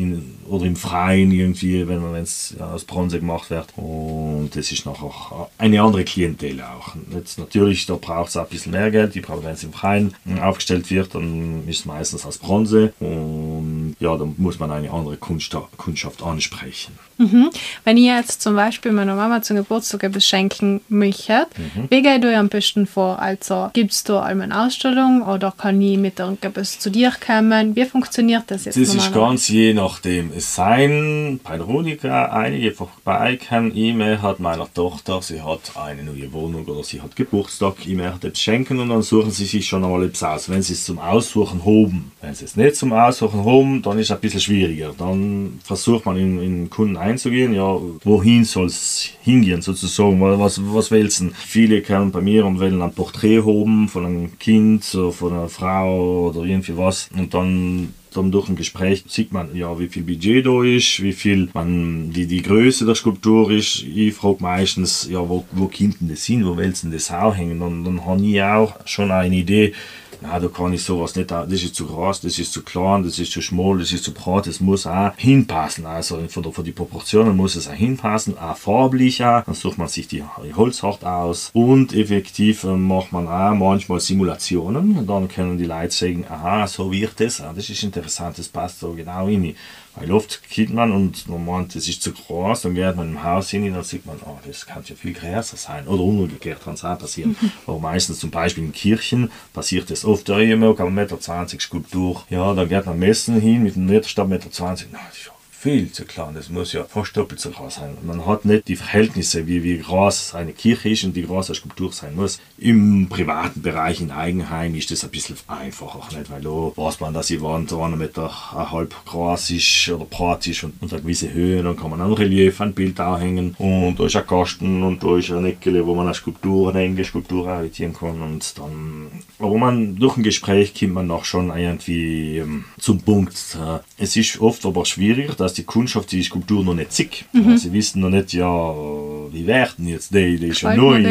im Freien irgendwie, wenn es aus Bronze gemacht wird. Und das ist noch auch eine andere Klientel auch. Jetzt natürlich, da braucht es auch ein bisschen mehr Geld. Wenn es im Freien aufgestellt wird, dann ist es meistens aus Bronze. Und ja, dann muss man eine andere Kundschaft ansprechen. Wenn ihr jetzt zum Beispiel meiner Mama zum Geburtstag etwas schenken möchtet, wie geht ihr am besten vor? Also gibt es da einmal eine Ausstellung oder kann ich mit irgendetwas zu dir kommen? Wie funktioniert das jetzt? Das ist ganz je nachdem. Es seien bei der Unica einige vorbeikommen. E-Mail hat meiner Tochter, sie hat eine neue Wohnung oder sie hat Geburtstag, E-Mail hat etwas schenken und dann suchen sie sich schon einmal etwas aus. Wenn sie es zum Aussuchen haben. Wenn sie es nicht zum Aussuchen haben, dann ist es ein bisschen schwieriger. Dann versucht man in den Kunden einzugehen, ja, wohin soll es hingehen sozusagen, was wälzen. Viele kommen bei mir und wollen ein Porträt haben von einem Kind, von einer Frau oder irgendwie was und dann durch ein Gespräch sieht man, ja, wie viel Budget da ist, wie viel die Größe der Skulptur ist. Ich frage meistens, ja, wo könnte das hin, wo willst du das auch hängen? Dann habe ich auch schon eine Idee, na, da kann ich sowas nicht, das ist zu groß, das ist zu klein, das ist zu schmal, das ist zu breit, das muss auch hinpassen. Also von die Proportionen muss es auch hinpassen, auch farblich auch. Dann sucht man sich die Holzart aus und effektiv macht man auch manchmal Simulationen. Und dann können die Leute sagen, aha, so wird das, das ist interessant, das passt so genau rein. Weil oft geht man und man meint, das ist zu groß, dann geht man im Haus hin und dann sieht man, oh, das kann ja viel größer sein. Oder umgekehrt kann es auch passieren. Aber meistens zum Beispiel in Kirchen passiert das oft. Da immer 1,20 Meter Skulptur. Ja, dann geht man messen hin mit einem Meterstab 1,20 Meter. Na, das ist ja viel zu klein, das muss ja fast doppelt so groß sein. Man hat nicht die Verhältnisse, wie groß eine Kirche ist und wie groß eine Skulptur sein muss. Im privaten Bereich, in Eigenheim, ist das ein bisschen einfacher, nicht? Weil da weiß man, dass die Wand 1,5 Meter groß ist oder breit ist und eine gewisse Höhe. Dann kann man ein Relief, ein Bild aufhängen und da ist ein Kasten und da ist ein Eckele, wo man eine enge Skulptur arretieren kann. Und dann, aber durch ein Gespräch kommt man noch schon irgendwie zum Punkt. Es ist oft aber schwieriger, dass die Kundschaft die Skulptur noch nicht sieht. Sie wissen noch nicht, ja, wie werden jetzt die ist ja neu.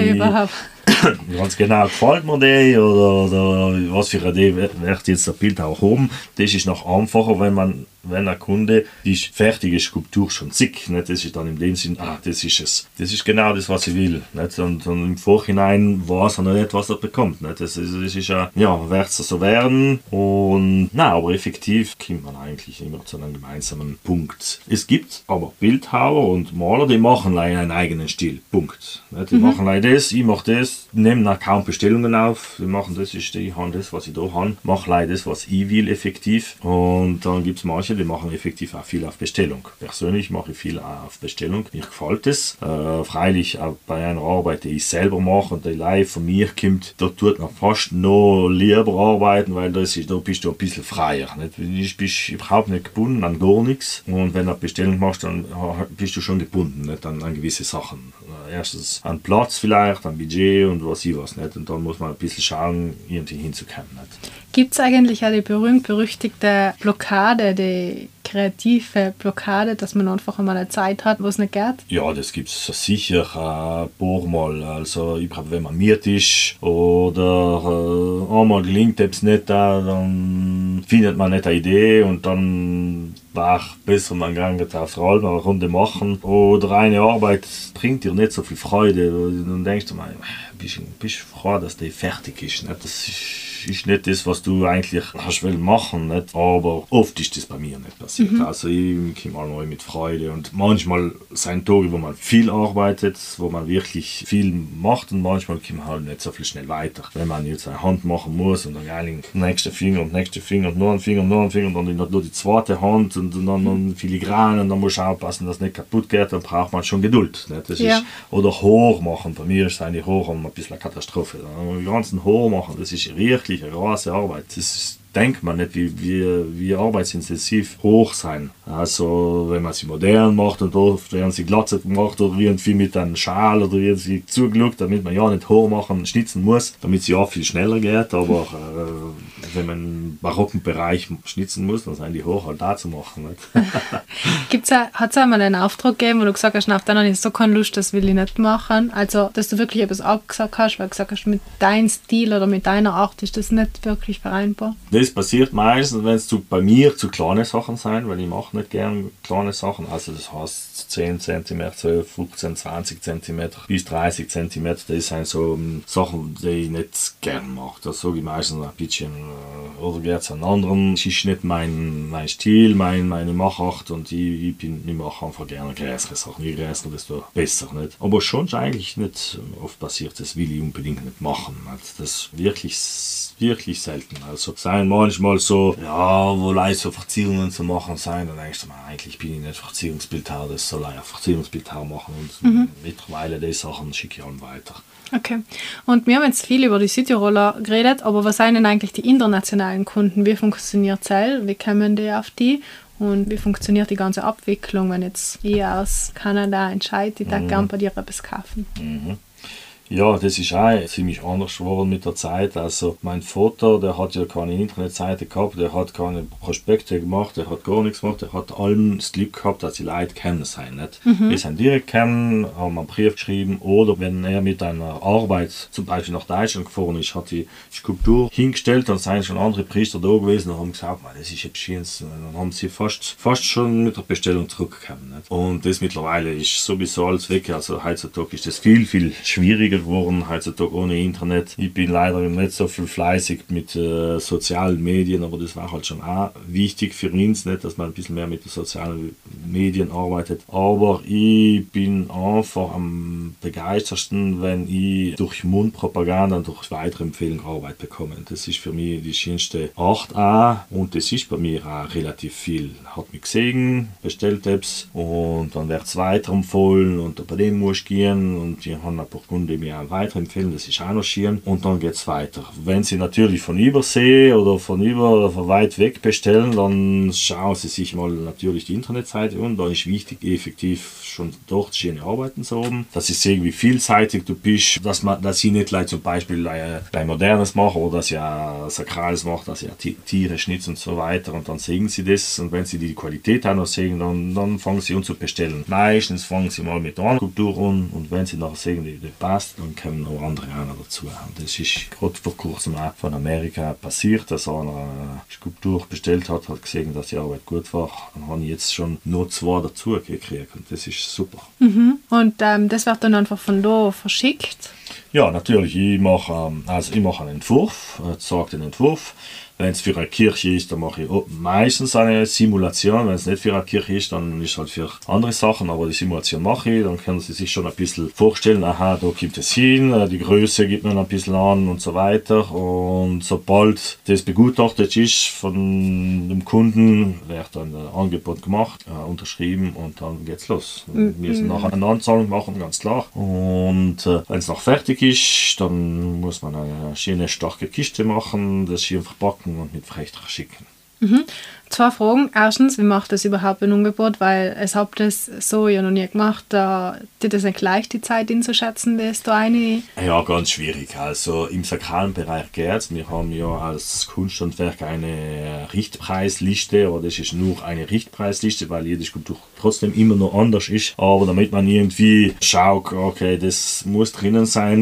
Ganz genau, gefällt mir die oder was für eine Idee wird jetzt das Bild auch haben. Das ist noch einfacher, wenn ein Kunde die fertige Skulptur schon sieht. Nicht? Das ist dann in dem Sinn, das ist es. Das ist genau das, was ich will. Nicht? Und im Vorhinein weiß er noch nicht, was er bekommt. Nicht? Das ist ja, wird es so werden. Und aber effektiv kommt man eigentlich immer zu einem gemeinsamen Punkt. Es gibt aber Bildhauer und Maler, die machen einen eigenen Stil. Punkt. Nicht? Die machen das, ich mache das, nehmen auch kaum Bestellungen auf. Die machen das, ich habe das, was ich da habe, mache leider das, was ich will, effektiv. Und dann gibt es manche, die machen effektiv auch viel auf Bestellung. Persönlich mache ich viel auf Bestellung. Mir gefällt es. Freilich auch bei einer Arbeit, die ich selber mache und die live von mir kommt, da tut man fast noch lieber arbeiten, weil da bist du ein bisschen freier. Nicht? Du bist überhaupt nicht gebunden an gar nichts. Und wenn du eine Bestellung machst, dann bist du schon gebunden, nicht? An gewisse Sachen. Erstens an Platz vielleicht, an Budget und was ich was. Nicht? Und dann muss man ein bisschen schauen, irgendwie hinzukommen. Gibt es eigentlich auch die berühmt-berüchtigte Blockade, die kreative Blockade, dass man einfach einmal eine Zeit hat, wo es nicht geht? Ja, das gibt es sicher ein paar Mal. Also, ich glaube, wenn man miert ist oder einmal gelingt es nicht, dann dann findet man nicht eine Idee und dann war besser, man geht aufs Rad, eine Runde machen. Oder eine Arbeit bringt dir nicht so viel Freude. Dann denkst du mal, bist du froh, dass die fertig ist. Nicht? Das ist nicht das, was du eigentlich hast wollen machen, nicht? Aber oft ist das bei mir nicht passiert. Also ich komme mal neu mit Freude und manchmal sind Tage, wo man viel arbeitet, wo man wirklich viel macht und manchmal kommt man halt nicht so viel schnell weiter. Wenn man jetzt eine Hand machen muss und dann den nächsten Finger und nächsten Finger und noch einen Finger und noch einen Finger und dann noch die zweite Hand und dann filigran und dann muss man aufpassen, dass es nicht kaputt geht, dann braucht man schon Geduld. Nicht? Das ist, oder hoch machen, bei mir ist eine hoch ein bisschen eine Katastrophe. Die ganzen hoch machen, das ist wirklich eine große Arbeit. Das ist, denkt man nicht, wie arbeitsintensiv hoch sein. Also wenn man sie modern macht und oft werden sie glatt gemacht oder irgendwie mit einem Schal oder irgendwie zugelegt, damit man ja nicht hoch machen, schnitzen muss, damit sie auch viel schneller geht. Aber wenn man im barocken Bereich schnitzen muss, dann sind die hoch halt da zu machen. Hat es einmal einen Auftrag gegeben, wo du gesagt hast, auf den habe ich so keine Lust, das will ich nicht machen? Also, dass du wirklich etwas abgesagt hast, weil du gesagt hast, mit deinem Stil oder mit deiner Art ist das nicht wirklich vereinbar? Das passiert meistens, wenn es bei mir zu kleine Sachen sind, weil ich mache nicht gerne kleine Sachen. Also das heißt 10 cm, 12, 15, 20 cm bis 30 cm. Das sind so Sachen, die ich nicht gerne mache. Das sage ich meistens ein bisschen. Oder geht es an anderen. Das ist nicht mein Stil, meine Machart und ich mache einfach gerne größere Sachen. Je größer, desto besser. Nicht? Aber schon eigentlich nicht oft passiert. Das will ich unbedingt nicht machen. Das ist wirklich selten. Also sein manchmal so, wo Leute so Verzierungen zu machen sein, dann denkst du mal, eigentlich bin ich nicht Verzierungsbildhauer, das soll ein Verzierungsbildhauer machen und mittlerweile die Sachen schicke ich auch weiter. Okay. Und wir haben jetzt viel über die Südtiroler geredet, aber was sind denn eigentlich die internationalen Kunden? Wie funktioniert es? Wie kommen die auf die? Und wie funktioniert die ganze Abwicklung, wenn jetzt ich aus Kanada entscheide, ich gerne bei dir etwas kaufen? Ja, das ist auch ziemlich anders geworden mit der Zeit. Also mein Vater, der hat ja keine Internetseite gehabt, der hat keine Prospekte gemacht, der hat gar nichts gemacht, der hat allen das Glück gehabt, dass die Leute kennen sein. Nicht? Wir sind direkt kennen, haben einen Brief geschrieben oder wenn er mit einer Arbeit zum Beispiel nach Deutschland gefahren ist, hat die Skulptur hingestellt, dann sind schon andere Priester da gewesen und haben gesagt, das ist etwas Schönes. Dann haben sie fast schon mit der Bestellung zurückgekommen. Nicht? Und das mittlerweile ist sowieso alles weg. Also heutzutage ist das viel, viel schwieriger geworden, heutzutage ohne Internet. Ich bin leider nicht so viel fleißig mit sozialen Medien, aber das war halt schon auch wichtig für uns, nicht, dass man ein bisschen mehr mit den sozialen Medien arbeitet. Aber ich bin einfach am begeistertsten, wenn ich durch Mundpropaganda und durch Weiterempfehlung Arbeit bekomme. Das ist für mich die schönste Art auch und das ist bei mir auch relativ viel. Hat mich gesehen, bestellt etwas und dann wird es weiterempfohlen und bei dem muss ich gehen und die haben ein paar Kunden, die mir auch weiterempfehlen, das ist auch noch schön und dann geht es weiter. Wenn sie natürlich von Übersee oder von weit weg bestellen, dann schauen sie sich mal natürlich die Internetseite an, da ist wichtig, effektiv schon dort schöne Arbeiten zu haben, dass sie sehen, wie vielseitig du bist, dass sie nicht zum Beispiel ein modernes machen oder dass sie ein sakrales machen, dass sie Tiere schnitzen und so weiter und dann sehen sie das und wenn sie die Qualität auch noch sehen, dann fangen sie an zu bestellen. Meistens fangen sie mal mit einer Skulptur an und wenn sie nachher sehen, die passt, dann kommen noch andere dazu. Und das ist gerade vor kurzem auch von Amerika passiert, dass einer eine Skulptur bestellt hat gesehen, dass die Arbeit gut war. Dann habe ich jetzt schon noch 2 dazu gekriegt und das ist super. Und das wird dann einfach von da verschickt? Ja, natürlich. Ich mache einen Entwurf, zeige den Entwurf. Wenn es für eine Kirche ist, dann mache ich meistens eine Simulation. Wenn es nicht für eine Kirche ist, dann ist es halt für andere Sachen. Aber die Simulation mache ich, dann können Sie sich schon ein bisschen vorstellen, aha, da gibt es hin, die Größe gibt man ein bisschen an und so weiter. Und sobald das begutachtet ist von dem Kunden, wird dann ein Angebot gemacht, unterschrieben und dann geht's los. Wir müssen nachher eine Anzahlung machen, ganz klar. Und wenn es noch fertig ist, dann muss man eine schöne, starke Kiste machen, das schön verpacken und mit Frechter schicken. 2 Fragen. Erstens, wie macht das überhaupt ein Angebot? Weil ich habe das so ja noch nie gemacht. Dir das nicht leicht, die Zeit einzuschätzen, dass da eine... Ja, ganz schwierig. Also im sakralen Bereich geht es. Wir haben ja als Kunsthandwerk eine Richtpreisliste, aber das ist nur eine Richtpreisliste, weil jede Skulptur trotzdem immer noch anders ist. Aber damit man irgendwie schaut, okay, das muss drinnen sein.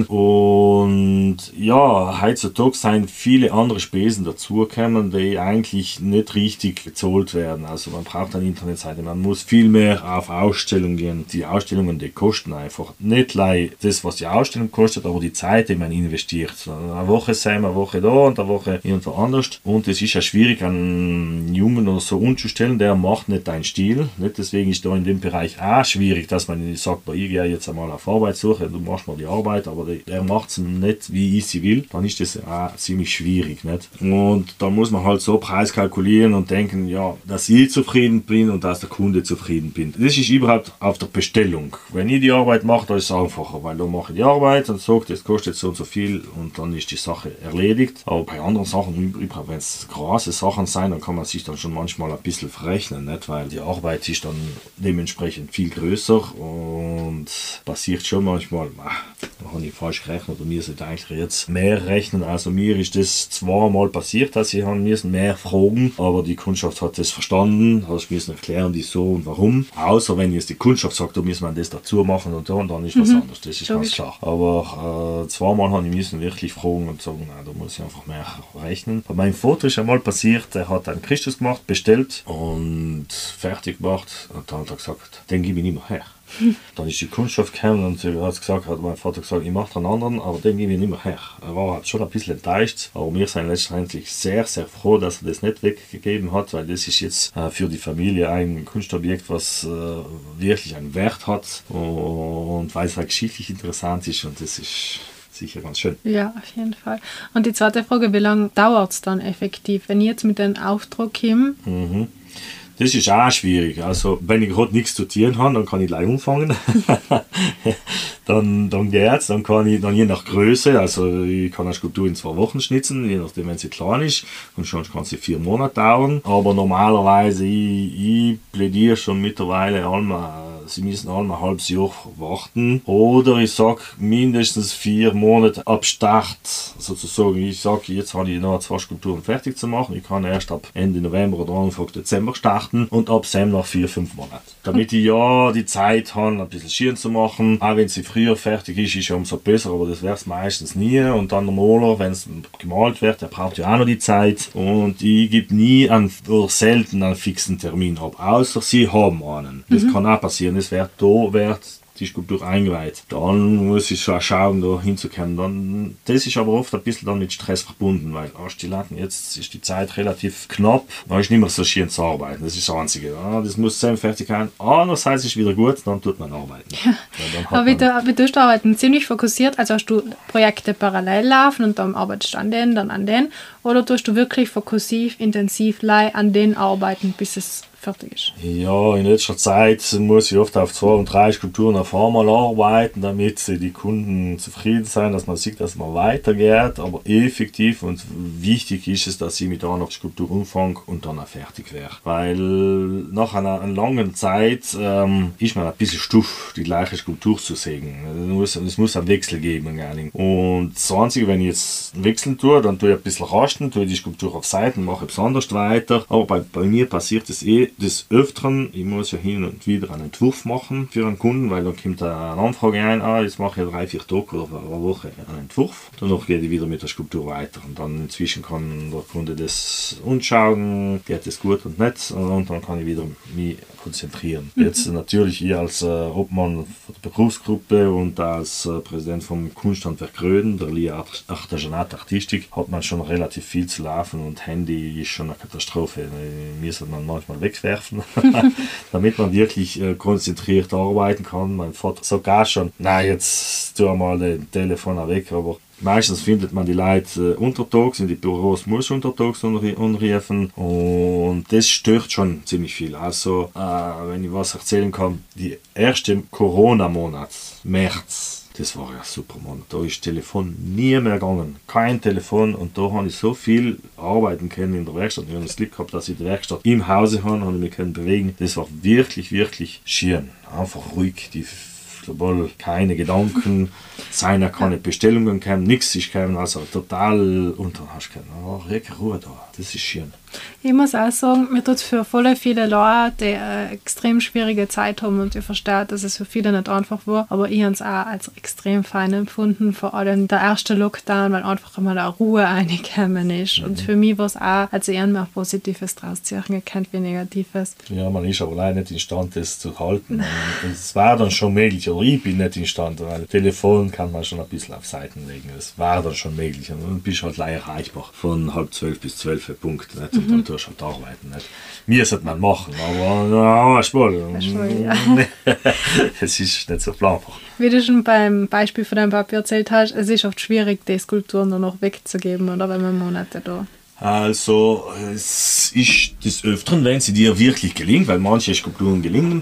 Und ja, heutzutage sind viele andere Spesen dazugekommen, die eigentlich nicht richtig gezahlt werden. Also man braucht eine Internetseite, man muss viel mehr auf Ausstellungen gehen. Die Ausstellungen, die kosten einfach nicht das, was die Ausstellung kostet, aber die Zeit, die man investiert. Eine Woche sein, eine Woche da und eine Woche irgendwo anders. Und es ist ja schwierig, einen Jungen oder so umzustellen, der macht nicht deinen Stil. Nicht? Deswegen ist da in dem Bereich auch schwierig, dass man sagt, ich gehe jetzt einmal auf Arbeitssuche, du machst mal die Arbeit, aber der macht es nicht, wie ich sie will. Dann ist das auch ziemlich schwierig. Nicht? Und da muss man halt so Preis kalkulieren und denken, ja, dass ich zufrieden bin und dass der Kunde zufrieden bin. Das ist überhaupt auf der Bestellung. Wenn ich die Arbeit mache, dann ist es einfacher, weil da mache ich die Arbeit und sage, das kostet so und so viel und dann ist die Sache erledigt. Aber bei anderen Sachen, wenn es große Sachen sind, dann kann man sich dann schon manchmal ein bisschen verrechnen, nicht? Weil die Arbeit ist dann dementsprechend viel größer und passiert schon manchmal, da habe ich falsch gerechnet oder mir sollte eigentlich jetzt mehr rechnen. Also mir ist das zweimal passiert, dass ich mehr fragen, aber die Kundschaft hat das verstanden, also ich müssen erklären, wieso und warum. Außer wenn jetzt die Kundschaft sagt, da muss man das dazu machen und dann ist was anderes, das ist ganz klar. Aber zweimal habe ich wirklich fragen und sagen, nein, da muss ich einfach mehr rechnen. Bei meinem Foto ist einmal passiert, der hat einen Christus gemacht, bestellt und fertig gemacht und dann hat er gesagt, den gebe ich nicht mehr her. Dann ist die Kundschaft gekommen und hat mein Vater gesagt, ich mache einen anderen, aber den gebe ich nicht mehr her. Er war halt schon ein bisschen enttäuscht, aber wir sind letztendlich sehr, sehr froh, dass er das nicht weggegeben hat, weil das ist jetzt für die Familie ein Kunstobjekt, was wirklich einen Wert hat und weil es halt geschichtlich interessant ist und das ist sicher ganz schön. Ja, auf jeden Fall. Und die zweite Frage, wie lange dauert es dann effektiv, wenn ich jetzt mit dem Auftrag komme? Das ist auch schwierig. Also, wenn ich gerade nichts zu tun habe, dann kann ich gleich anfangen. dann geht's. Dann kann ich, je nach Größe, also ich kann eine Skulptur in 2 Wochen schnitzen, je nachdem, wenn sie klein ist. Und schon kann sie 4 Monate dauern. Aber normalerweise, ich plädiere schon mittlerweile einmal, sie müssen einmal ein halbes Jahr warten. Oder ich sage mindestens 4 Monate ab Start. Sozusagen, ich sage, jetzt habe ich noch 2 Skulpturen fertig zu machen. Ich kann erst ab Ende November oder Anfang Dezember starten und ab Sem nach 4-5 Monaten. Damit ich ja die Zeit habe, ein bisschen Schieren zu machen. Auch wenn sie früher fertig ist ja umso besser, aber das wäre es meistens nie. Und dann der Maler, wenn es gemalt wird, der braucht ja auch noch die Zeit. Und ich gebe nie oder selten einen fixen Termin ab, außer sie haben einen. Das kann auch passieren. Es wird die Skulptur eingeweiht. Dann muss ich schon schauen, da hinzukommen. Das ist aber oft ein bisschen dann mit Stress verbunden, weil jetzt ist die Zeit relativ knapp, dann ist nicht mehr so schön zu arbeiten. Das ist das Einzige. Das muss zusammen fertig sein. Andererseits ist es wieder gut, dann tut man arbeiten. Ja. Aber wie tust du arbeiten? Ziemlich fokussiert, also hast du Projekte parallel laufen und dann arbeitest du an denen, dann an denen, oder tust du wirklich fokussiv, intensiv an denen arbeiten, bis es fertig ist? Ja, in letzter Zeit muss ich oft auf 2 und 3 Skulpturen auf einmal arbeiten, damit die Kunden zufrieden sind, dass man sieht, dass man weitergeht. Aber effektiv und wichtig ist es, dass ich mit einer Skulptur anfange und dann auch fertig wäre. Weil nach einer langen Zeit ist man ein bisschen stuff, die gleiche Skulptur zu sägen. Es muss einen Wechsel geben. Und das Einzige, wenn ich jetzt wechseln tue, dann tue ich ein bisschen rasten, tue die Skulptur auf Seiten, mache etwas anderes weiter. Aber bei mir passiert es des Öfteren, ich muss ja hin und wieder einen Entwurf machen für einen Kunden, weil dann kommt eine Anfrage ein, jetzt mache ich 3-4 Tage oder eine Woche einen Entwurf. Danach gehe ich wieder mit der Skulptur weiter und dann inzwischen kann der Kunde das anschauen, geht es gut und nicht und dann kann ich wieder mich konzentrieren. Jetzt natürlich ich als Obmann der Berufsgruppe und als Präsident vom Kunsthandwerk Gröden, der Lia Artisanat Artistik, hat man schon relativ viel zu laufen und Handy ist schon eine Katastrophe. Wir müssen man manchmal wegwerfen, damit man wirklich konzentriert arbeiten kann. Mein Vater sogar schon, jetzt tue mal den Telefon weg, aber meistens findet man die Leute untertags, in die Büros muss untertags anrufen und das stört schon ziemlich viel. Also, wenn ich was erzählen kann, die erste Corona-Monat, März, Das war ja super, Mann. Da ist Telefon nie mehr gegangen. Kein Telefon. Und da habe ich so viel arbeiten können in der Werkstatt. Ich habe das Glück gehabt, dass ich die Werkstatt im Hause habe und mich können bewegen. Das war wirklich, wirklich schön. Einfach ruhig. Keine Gedanken, seiner keine Bestellungen kämen, nichts. Ich käme also total unter. Ruhe da. Das ist schön. Ich muss auch sagen, mir tut es für voll viele Leute, die eine extrem schwierige Zeit haben und ich verstehe, dass es für viele nicht einfach war, aber ich habe es auch als extrem fein empfunden, vor allem der erste Lockdown, weil einfach einmal eine Ruhe reingekommen ist. Und für mich war es auch, also eher mehr Positives draus ziehen gekannt wie Negatives. Ja, man ist aber leider nicht imstande, das zu halten. Es war dann schon möglich, oder ich bin nicht imstande, weil Telefon kann man schon ein bisschen auf Seiten legen. Es war dann schon möglich und dann bist du halt leider erreichbar von 11:30 bis 12 Punkt. Nicht? Und dann tust du halt arbeiten. Nicht? Mir sollte man machen, aber es ist nicht so planbar. Wie du schon beim Beispiel von deinem Papi erzählt hast, es ist oft schwierig, die Skulpturen dann noch wegzugeben, oder wenn man Monate da. Also, es ist des Öfteren, wenn sie dir wirklich gelingt, weil manche Skulpturen gelingen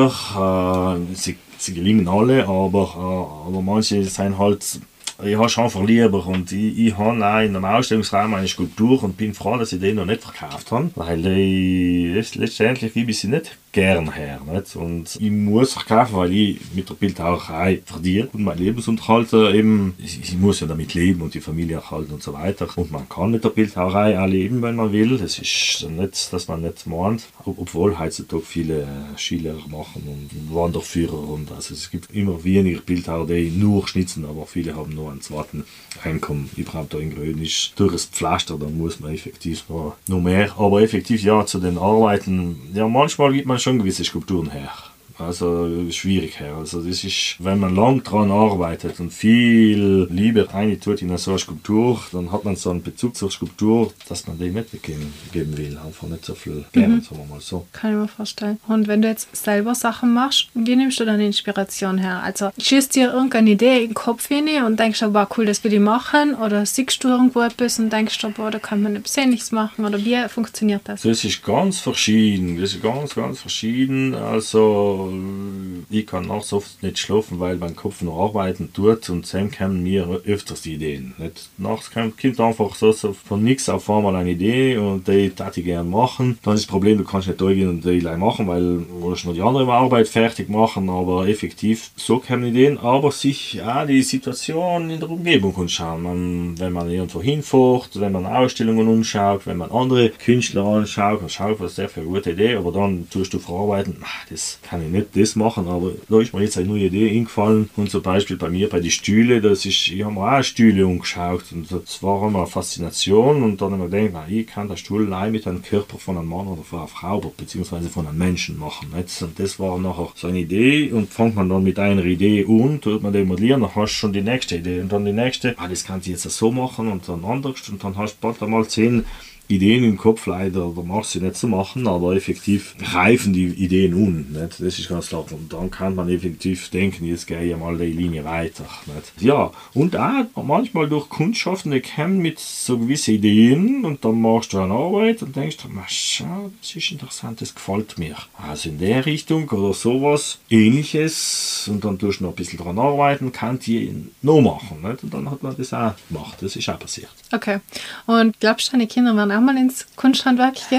besser, sie gelingen alle, aber manche sind halt, ich habe schon einfach lieber und ich habe auch in einem Ausstellungsraum eine Skulptur und bin froh, dass ich die noch nicht verkauft habe, weil letztendlich gebe ich sie nicht gern her. Nicht? Und ich muss verkaufen, weil ich mit der Bildhauerei verdiene und mein Lebensunterhalt eben, ich muss ja damit leben und die Familie erhalten und so weiter. Und man kann mit der Bildhauerei auch leben, wenn man will. Das ist nicht, dass man nicht meint, obwohl heutzutage viele Skilehrer machen und Wanderführer und also es gibt immer weniger Bildhauer, die nur schnitzen, aber viele haben nur einen zweiten Einkommen. Ich brauche da in Grün ist durch das Pflaster, dann muss man effektiv noch mehr. Aber effektiv ja, zu den Arbeiten, ja manchmal gibt man schon gewisse Skulpturen her. Also schwierig her. Also das ist, wenn man lang dran arbeitet und viel Liebe rein tut in so eine Skulptur, dann hat man so einen Bezug zur Skulptur, dass man den nicht weggeben will. Einfach nicht so viel gerne, sagen wir mal so. Kann ich mir vorstellen. Und wenn du jetzt selber Sachen machst, wie nimmst du deine Inspiration her? Also schießt dir irgendeine Idee in den Kopf rein und denkst, wow, cool, das will ich machen? Oder siehst du irgendwo etwas und denkst, boah, da kann man etwas Ähnliches machen? Oder wie funktioniert das? Das ist ganz verschieden. Das ist ganz verschieden. Also ich kann nachts oft nicht schlafen, weil mein Kopf noch arbeiten tut und dann kommen mir öfters die Ideen. Nicht? Nachts kommt einfach so von nichts auf einmal eine Idee und die würde ich gerne machen. Dann ist das Problem, du kannst nicht da gehen und die gleich machen, weil du musst noch die andere Arbeit fertig machen, aber effektiv so kommen Ideen, aber sich auch die Situation in der Umgebung anschauen. Wenn man irgendwo hinfährt, wenn man Ausstellungen anschaut, wenn man andere Künstler anschaut, dann schaut, was der für eine gute Idee, aber dann tust du verarbeiten, das kann ich nicht das machen, aber da ist mir jetzt eine neue Idee eingefallen und zum Beispiel bei mir bei den Stühlen, ich habe mir auch Stühle umgeschaut und das war immer eine Faszination und dann habe ich mir gedacht, ich kann den Stuhl allein mit einem Körper von einem Mann oder von einer Frau beziehungsweise von einem Menschen machen. Nicht? Und das war nachher so eine Idee und fängt man dann mit einer Idee an, tut man den modellieren, dann hast du schon die nächste Idee und dann die nächste, das kann ich jetzt so machen und dann anders und dann hast du bald einmal 10 Ideen im Kopf, leider, da machst du sie nicht zu machen, aber effektiv reifen die Ideen nicht? Das ist ganz klar. Und dann kann man effektiv denken, jetzt gehe ich mal die Linie weiter. Nicht? Ja, und auch manchmal durch Kundschaften, die kommen mit so gewissen Ideen und dann machst du eine Arbeit und denkst, schau, das ist interessant, das gefällt mir. Also in der Richtung oder sowas Ähnliches und dann tust du noch ein bisschen dran arbeiten, kann die noch machen. Nicht? Und dann hat man das auch gemacht, das ist auch passiert. Okay, und glaubst du, deine Kinder werden auch mal ins Kunsthandwerk gehen?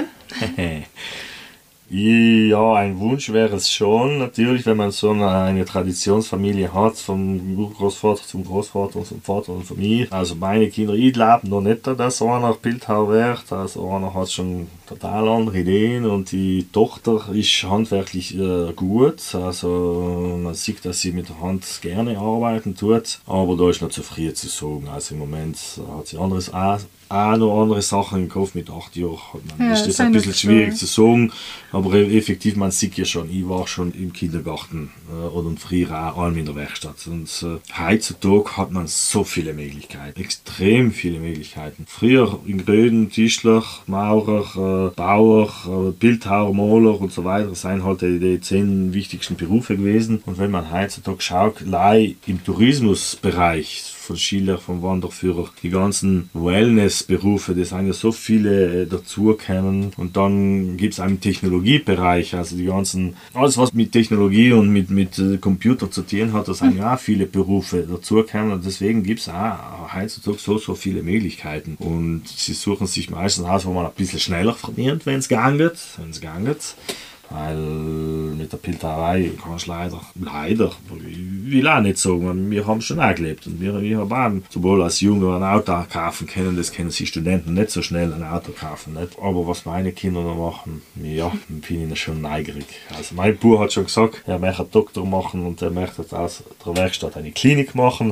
Ja, ein Wunsch wäre es schon. Natürlich, wenn man so eine Traditionsfamilie hat, vom Urgroßvater zum Großvater und zum Vater und von mir. Also meine Kinder, ich glaube noch nicht, dass einer Bildhauer wird. Also einer hat schon total andere Ideen und die Tochter ist handwerklich gut. Also man sieht, dass sie mit der Hand gerne arbeiten tut. Aber da ist noch zu früh zu sagen. Also im Moment hat sie anderes auch noch andere Sachen im Kopf. Mit 8 Jahren ist das ein bisschen schwierig zu sagen, aber effektiv, man sieht ja schon, ich war schon im Kindergarten und früher auch allem in der Werkstatt und heutzutage hat man so viele Möglichkeiten, extrem viele Möglichkeiten. Früher in Gröden, Tischler, Maurer, Bauer, Bildhauer, Maler und so weiter, das sind halt die 10 wichtigsten Berufe gewesen und wenn man heutzutage schaut, im Tourismusbereich von Schiller, von Wanderführer, die ganzen Wellnessberufe, das sind ja so viele dazukommen. Und dann gibt es einen Technologiebereich, also die ganzen, alles was mit Technologie und mit Computer zu tun hat, da sind ja auch viele Berufe dazukommen. Und deswegen gibt es auch heutzutage so viele Möglichkeiten. Und sie suchen sich meistens aus, wo man ein bisschen schneller verdient, wenn es geht. Weil mit der Pilterei kannst du leider, ich will auch nicht sagen, wir haben schon auch gelebt. Und wir haben auch, sowohl als Junge ein Auto kaufen können, das können sich Studenten nicht so schnell ein Auto kaufen. Nicht? Aber was meine Kinder noch machen, ja, bin ich schon neugierig. Also mein Bruder hat schon gesagt, er möchte einen Doktor machen und er möchte aus der Werkstatt eine Klinik machen.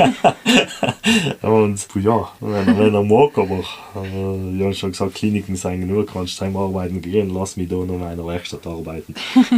Und ja, wenn er mag, aber ich habe schon gesagt, Kliniken sind genug, kannst du arbeiten gehen, lass mich da noch in einer Werkstatt arbeiten.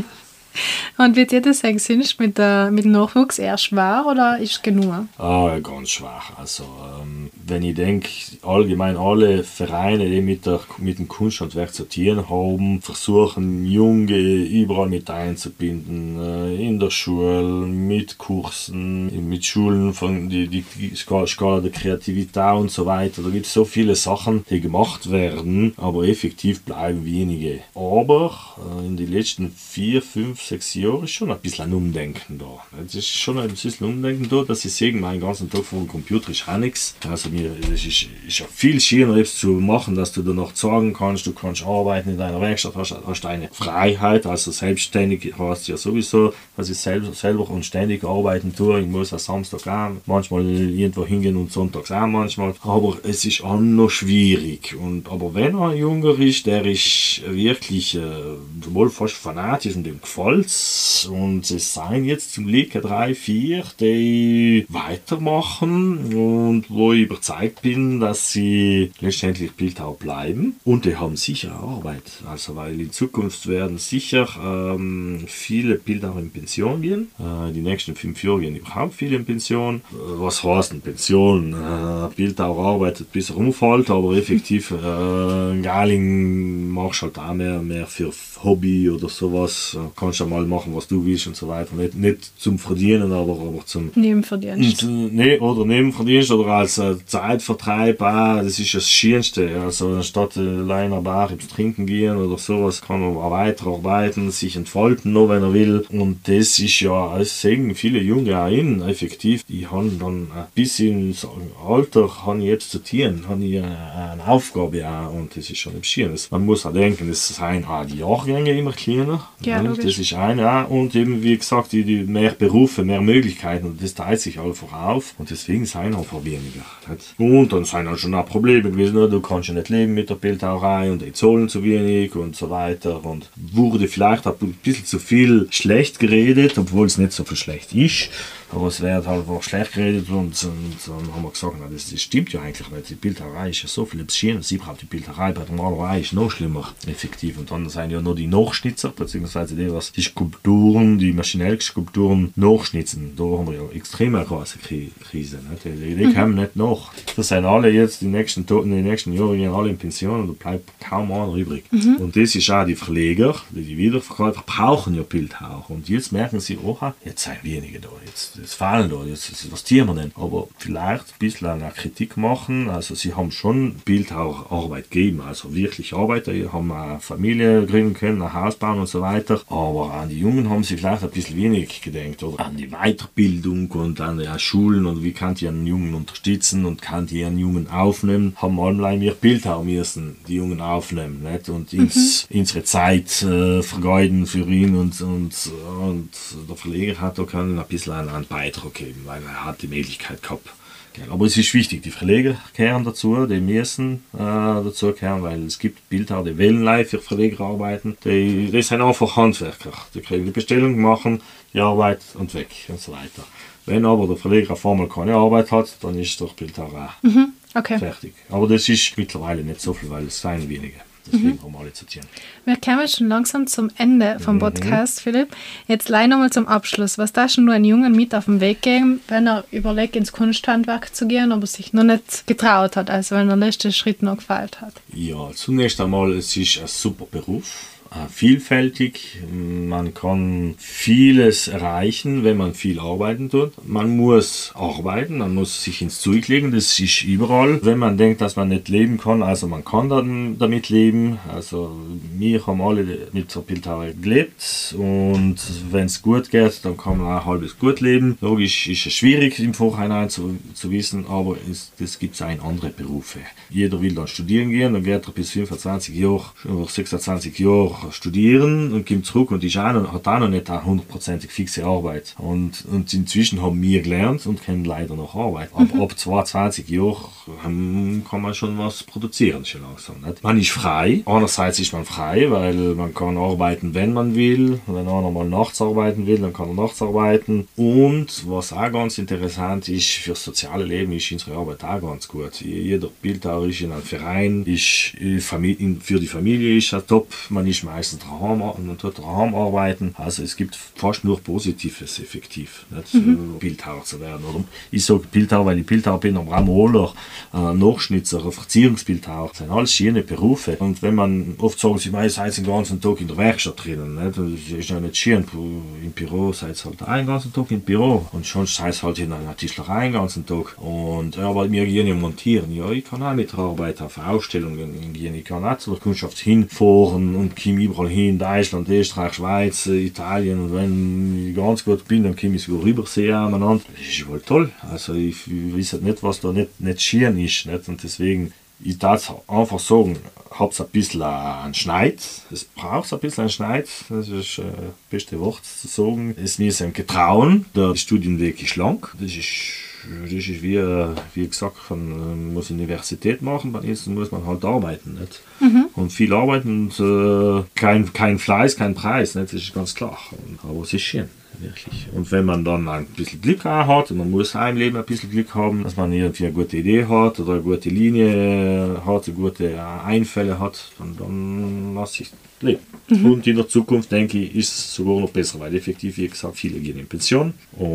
Und wird dir das sonst mit dem Nachwuchs eher schwer oder ist es genug? Ganz schwer. Also, wenn ich denke, allgemein alle Vereine, die mit dem Kunsthandwerk zu tun haben, versuchen, Junge überall mit einzubinden, in der Schule, mit Kursen, mit Schulen, von die Skala der Kreativität und so weiter. Da gibt es so viele Sachen, die gemacht werden, aber effektiv bleiben wenige. Aber in den letzten 4, 5, 6 Jahren ist schon ein bisschen ein Umdenken da. Es ist schon ein bisschen Umdenken da, dass ich sehe, meinen ganzen Tag vor dem Computer ist auch nichts. Also es ist ja viel schöner zu machen, dass du danach sagen kannst, du kannst arbeiten in deiner Werkstatt, hast deine Freiheit, also selbstständig hast du ja sowieso, dass ich selber und ständig arbeiten tue. Ich muss am Samstag auch manchmal irgendwo hingehen und sonntags auch manchmal. Aber es ist auch noch schwierig. Aber wenn er ein Junger ist, der ist wirklich wohl fast fanatisch und dem gefällt. Und es seien jetzt zum Glück 3, 4, die weitermachen und wo ich überzeugt bin, dass sie letztendlich Bildhauer bleiben. Und die haben sicher Arbeit. Also weil in Zukunft werden sicher viele Bildhauer in Pension gehen. Die nächsten 5 Jahre gehen überhaupt viele in Pension. Was heißt in Pension? Bildhauer arbeitet bis er umfällt, aber effektiv Galing machst halt auch mehr für Hobby oder sowas. Kannst du mal machen, was du willst und so weiter. Nicht zum Verdienen, aber zum Nebenverdienst. Oder Nebenverdienst oder als Zeitvertreib. Das ist das Schönste. Also anstatt allein an Bar ins Trinken gehen oder sowas, kann man weiterarbeiten, sich entfalten, noch wenn er will. Und das ist ja, das sehen viele Junge auch effektiv. Die haben dann bis ins Alter haben jetzt zu tun, haben die eine Aufgabe auch, und das ist schon etwas Schönes. Man muss auch denken, es sind die Jahrgänge immer kleiner. Ja, das ist eine, und eben wie gesagt, die mehr Berufe, mehr Möglichkeiten, und das teilt sich einfach auf, und deswegen sind einfach weniger. Und dann sind auch schon auch Probleme gewesen, du kannst ja nicht leben mit der Bildhauerei und die zahlen zu wenig und so weiter, und wurde vielleicht ein bisschen zu viel schlecht geredet, obwohl es nicht so viel schlecht ist. Aber es wird halt einfach schlecht geredet, und dann haben wir gesagt, na, das stimmt ja eigentlich nicht. Die Bildhauerei ist ja so viel Schönes. Überhaupt die Bildhauerei bei der Malerei ist noch schlimmer, effektiv. Und dann sind ja nur die Nachschnitzer, beziehungsweise die Skulpturen, die maschinellen Skulpturen nachschnitzen. Da haben wir ja extrem eine große Krise. Die kommen nicht nach. Das sind alle jetzt, in den nächsten Jahren gehen alle in Pension, und da bleibt kaum einer übrig. Und das ist auch die Verleger, die Wiederverkäufer, brauchen ja Bildhauer. Und jetzt merken sie, jetzt sind wenige da. Das fallen da, was tun wir denn? Aber vielleicht ein bisschen eine Kritik machen. Also sie haben schon Bildhauerarbeit gegeben, also wirklich Arbeiter, die haben eine Familie gründen können, ein Haus bauen und so weiter. Aber an die Jungen haben sie vielleicht ein bisschen wenig gedacht, oder an die Weiterbildung und an die Schulen, und wie kann die einen Jungen unterstützen und kann die einen Jungen aufnehmen. Haben allein wir Bildhauer müssen die Jungen aufnehmen, nicht? Und unsere Zeit vergeuden für ihn, und der Verleger hat da ein bisschen einen Beitrag geben, weil er hat die Möglichkeit gehabt. Aber es ist wichtig, die Verleger kehren dazu, die müssen dazu kehren, weil es gibt Bildhauer, die wollen live für Verleger arbeiten, die sind einfach Handwerker, die kriegen die Bestellung, machen die Arbeit und weg und so weiter. Wenn aber der Verleger auf einmal keine Arbeit hat, dann ist der Bildhauer fertig. Aber das ist mittlerweile nicht so viel, weil es sind wenige. Deswegen haben wir alle zu tun. Wir kommen schon langsam zum Ende vom Podcast, Philipp. Jetzt leider nochmal zum Abschluss. Was da schon nur einen Jungen mit auf den Weg geben, wenn er überlegt, ins Kunsthandwerk zu gehen, aber sich noch nicht getraut hat, also wenn der letzte Schritt noch gefehlt hat? Ja, zunächst einmal, es ist ein super Beruf. vielfältig. Man kann vieles erreichen, wenn man viel arbeiten tut. Man muss arbeiten, man muss sich ins Zeug legen, das ist überall. Wenn man denkt, dass man nicht leben kann, also man kann dann damit leben. Also wir haben alle mit der Bildhauerei gelebt und wenn es gut geht, dann kann man auch halbwegs gut leben. Logisch ist es schwierig im Vorhinein zu wissen, aber es gibt auch in andere Berufe. Jeder will dann studieren gehen, dann geht er bis 25 Jahre oder 26 Jahre studieren und kommt zurück und hat auch noch nicht eine 100% fixe Arbeit. Und inzwischen haben wir gelernt und können leider noch arbeiten. Aber ab 22 Jahren kann man schon was produzieren, schon langsam. Nicht? Man ist frei. Einerseits ist man frei, weil man kann arbeiten, wenn man will. Wenn einer mal nachts arbeiten will, dann kann er nachts arbeiten. Und was auch ganz interessant ist, für das soziale Leben ist unsere Arbeit auch ganz gut. Jeder Bildhauer ist in einem Verein, für die Familie ist er top. Man ist meistens daheim, man tut daheim arbeiten. Also es gibt fast nur Positives effektiv, nicht? Bildhauer zu werden. Oder ich sage Bildhauer, weil ich Bildhauer bin, aber auch Maler, Nachschnitzer, Verzierungsbildhauer. Das sind alles schöne Berufe. Und wenn man oft sagen, sie seid den ganzen Tag in der Werkstatt drinnen, nicht? Das ist ja nicht schön. Im Büro seid ihr halt einen ganzen Tag im Büro. Und sonst seid ihr halt in einer Tischlerei den ganzen Tag. Und ja, weil wir gehen ja montieren. Ja, ich kann auch mitarbeiten auf Ausstellungen gehen. Ich kann auch zur Kunst hinfahren und komme überall hin, Deutschland, Österreich, Schweiz, Italien. Und wenn ich ganz gut bin, dann komme ich sogar rübersehen. Das ist wohl toll. Also ich weiß nicht, was da nicht schön ist. Nicht? Und deswegen, ich darf einfach sagen, habt ein bisschen einen Schneid. Es braucht ein bisschen einen Schneid. Das ist das beste Wort zu sagen. Es müssen getrauen. Der Studienweg ist lang. Das ist wie gesagt, man muss Universität machen, bei uns muss man halt arbeiten. Nicht? Und viel arbeiten und kein Fleiß, kein Preis, nicht? Das ist ganz klar. Aber es ist schön. Wirklich. Und wenn man dann ein bisschen Glück hat, und man muss auch im Leben ein bisschen Glück haben, dass man irgendwie eine gute Idee hat oder eine gute Linie hat, gute Einfälle hat, dann lässt sich leben. Und in der Zukunft, denke ich, ist es sogar noch besser, weil effektiv, wie gesagt, viele gehen in Pension.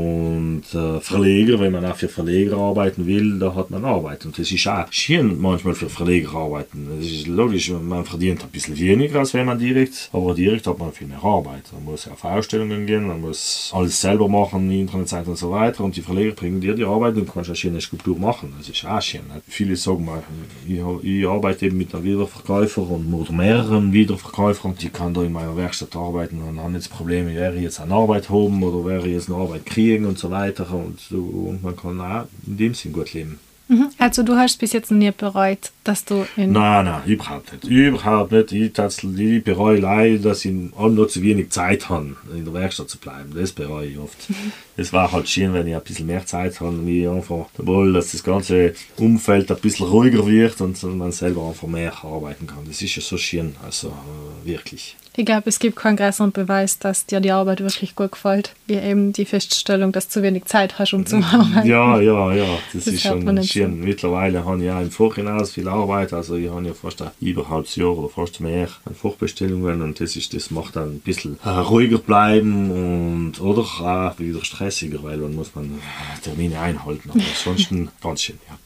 Und Verleger, wenn man auch für Verleger arbeiten will, da hat man Arbeit. Und das ist auch schön, manchmal für Verleger arbeiten. Das ist logisch, man verdient ein bisschen weniger, als wenn man direkt, aber direkt hat man viel mehr Arbeit. Man muss auf Ausstellungen gehen, man muss alles selber machen, die Internetseite und so weiter. Und die Verleger bringen dir die Arbeit und du kannst eine schöne Skulptur machen. Das ist auch schön. Viele sagen mal, ich arbeite eben mit einem Wiederverkäufer oder mehreren Wiederverkäufern, die kann da in meiner Werkstatt arbeiten und haben jetzt Probleme, wäre ich jetzt eine Arbeit haben oder wäre ich jetzt eine Arbeit kriegen und so weiter. Und man kann auch in dem Sinn gut leben. Also du hast bis jetzt noch nie bereut, dass du Nein, überhaupt nicht. Ich bereue leider, dass ich noch zu wenig Zeit habe, in der Werkstatt zu bleiben. Das bereue ich oft. Es war halt schön, wenn ich ein bisschen mehr Zeit habe, wie einfach wohl, dass das ganze Umfeld ein bisschen ruhiger wird und man selber einfach mehr arbeiten kann. Das ist ja so schön, also wirklich. Ich glaube, es gibt keinen größeren Beweis, dass dir die Arbeit wirklich gut gefällt, wie eben die Feststellung, dass du zu wenig Zeit hast, um zu arbeiten. Ja, das ist schon schön. Mittlerweile habe ich ja im Vorhinein viel Arbeit, also ich habe ja fast über ein halbes Jahr oder fast mehr an Vorbestellungen und das macht dann ein bisschen ruhiger bleiben und oder auch wieder stressiger, weil dann muss man Termine einhalten, aber ansonsten ganz schön, ja.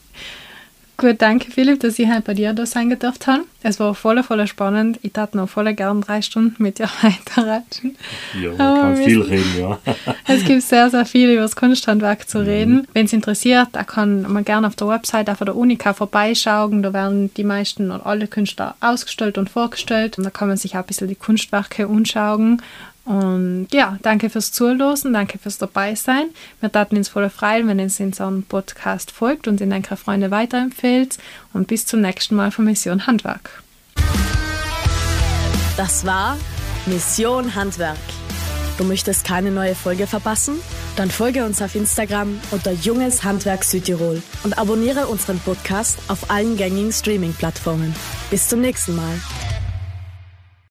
Gut, danke Philipp, dass ich heute bei dir da sein gedurft habe. Es war voll spannend. Ich tat noch voll gern 3 Stunden mit dir weiterreden. Ja, man kann viel reden, ja. Es gibt sehr, sehr viel über das Kunsthandwerk zu reden. Wenn es interessiert, da kann man gerne auf der Website von der Unica vorbeischauen. Da werden die meisten oder alle Künstler ausgestellt und vorgestellt. Und da kann man sich auch ein bisschen die Kunstwerke anschauen. Und ja, danke fürs Zuhören, danke fürs Dabeisein. Wir taten uns voll freuen, wenn ihr uns in so einem Podcast folgt und in eure Freunde weiterempfehlt. Und bis zum nächsten Mal von Mission Handwerk. Das war Mission Handwerk. Du möchtest keine neue Folge verpassen? Dann folge uns auf Instagram unter Junges Handwerk Südtirol und abonniere unseren Podcast auf allen gängigen Streaming-Plattformen. Bis zum nächsten Mal.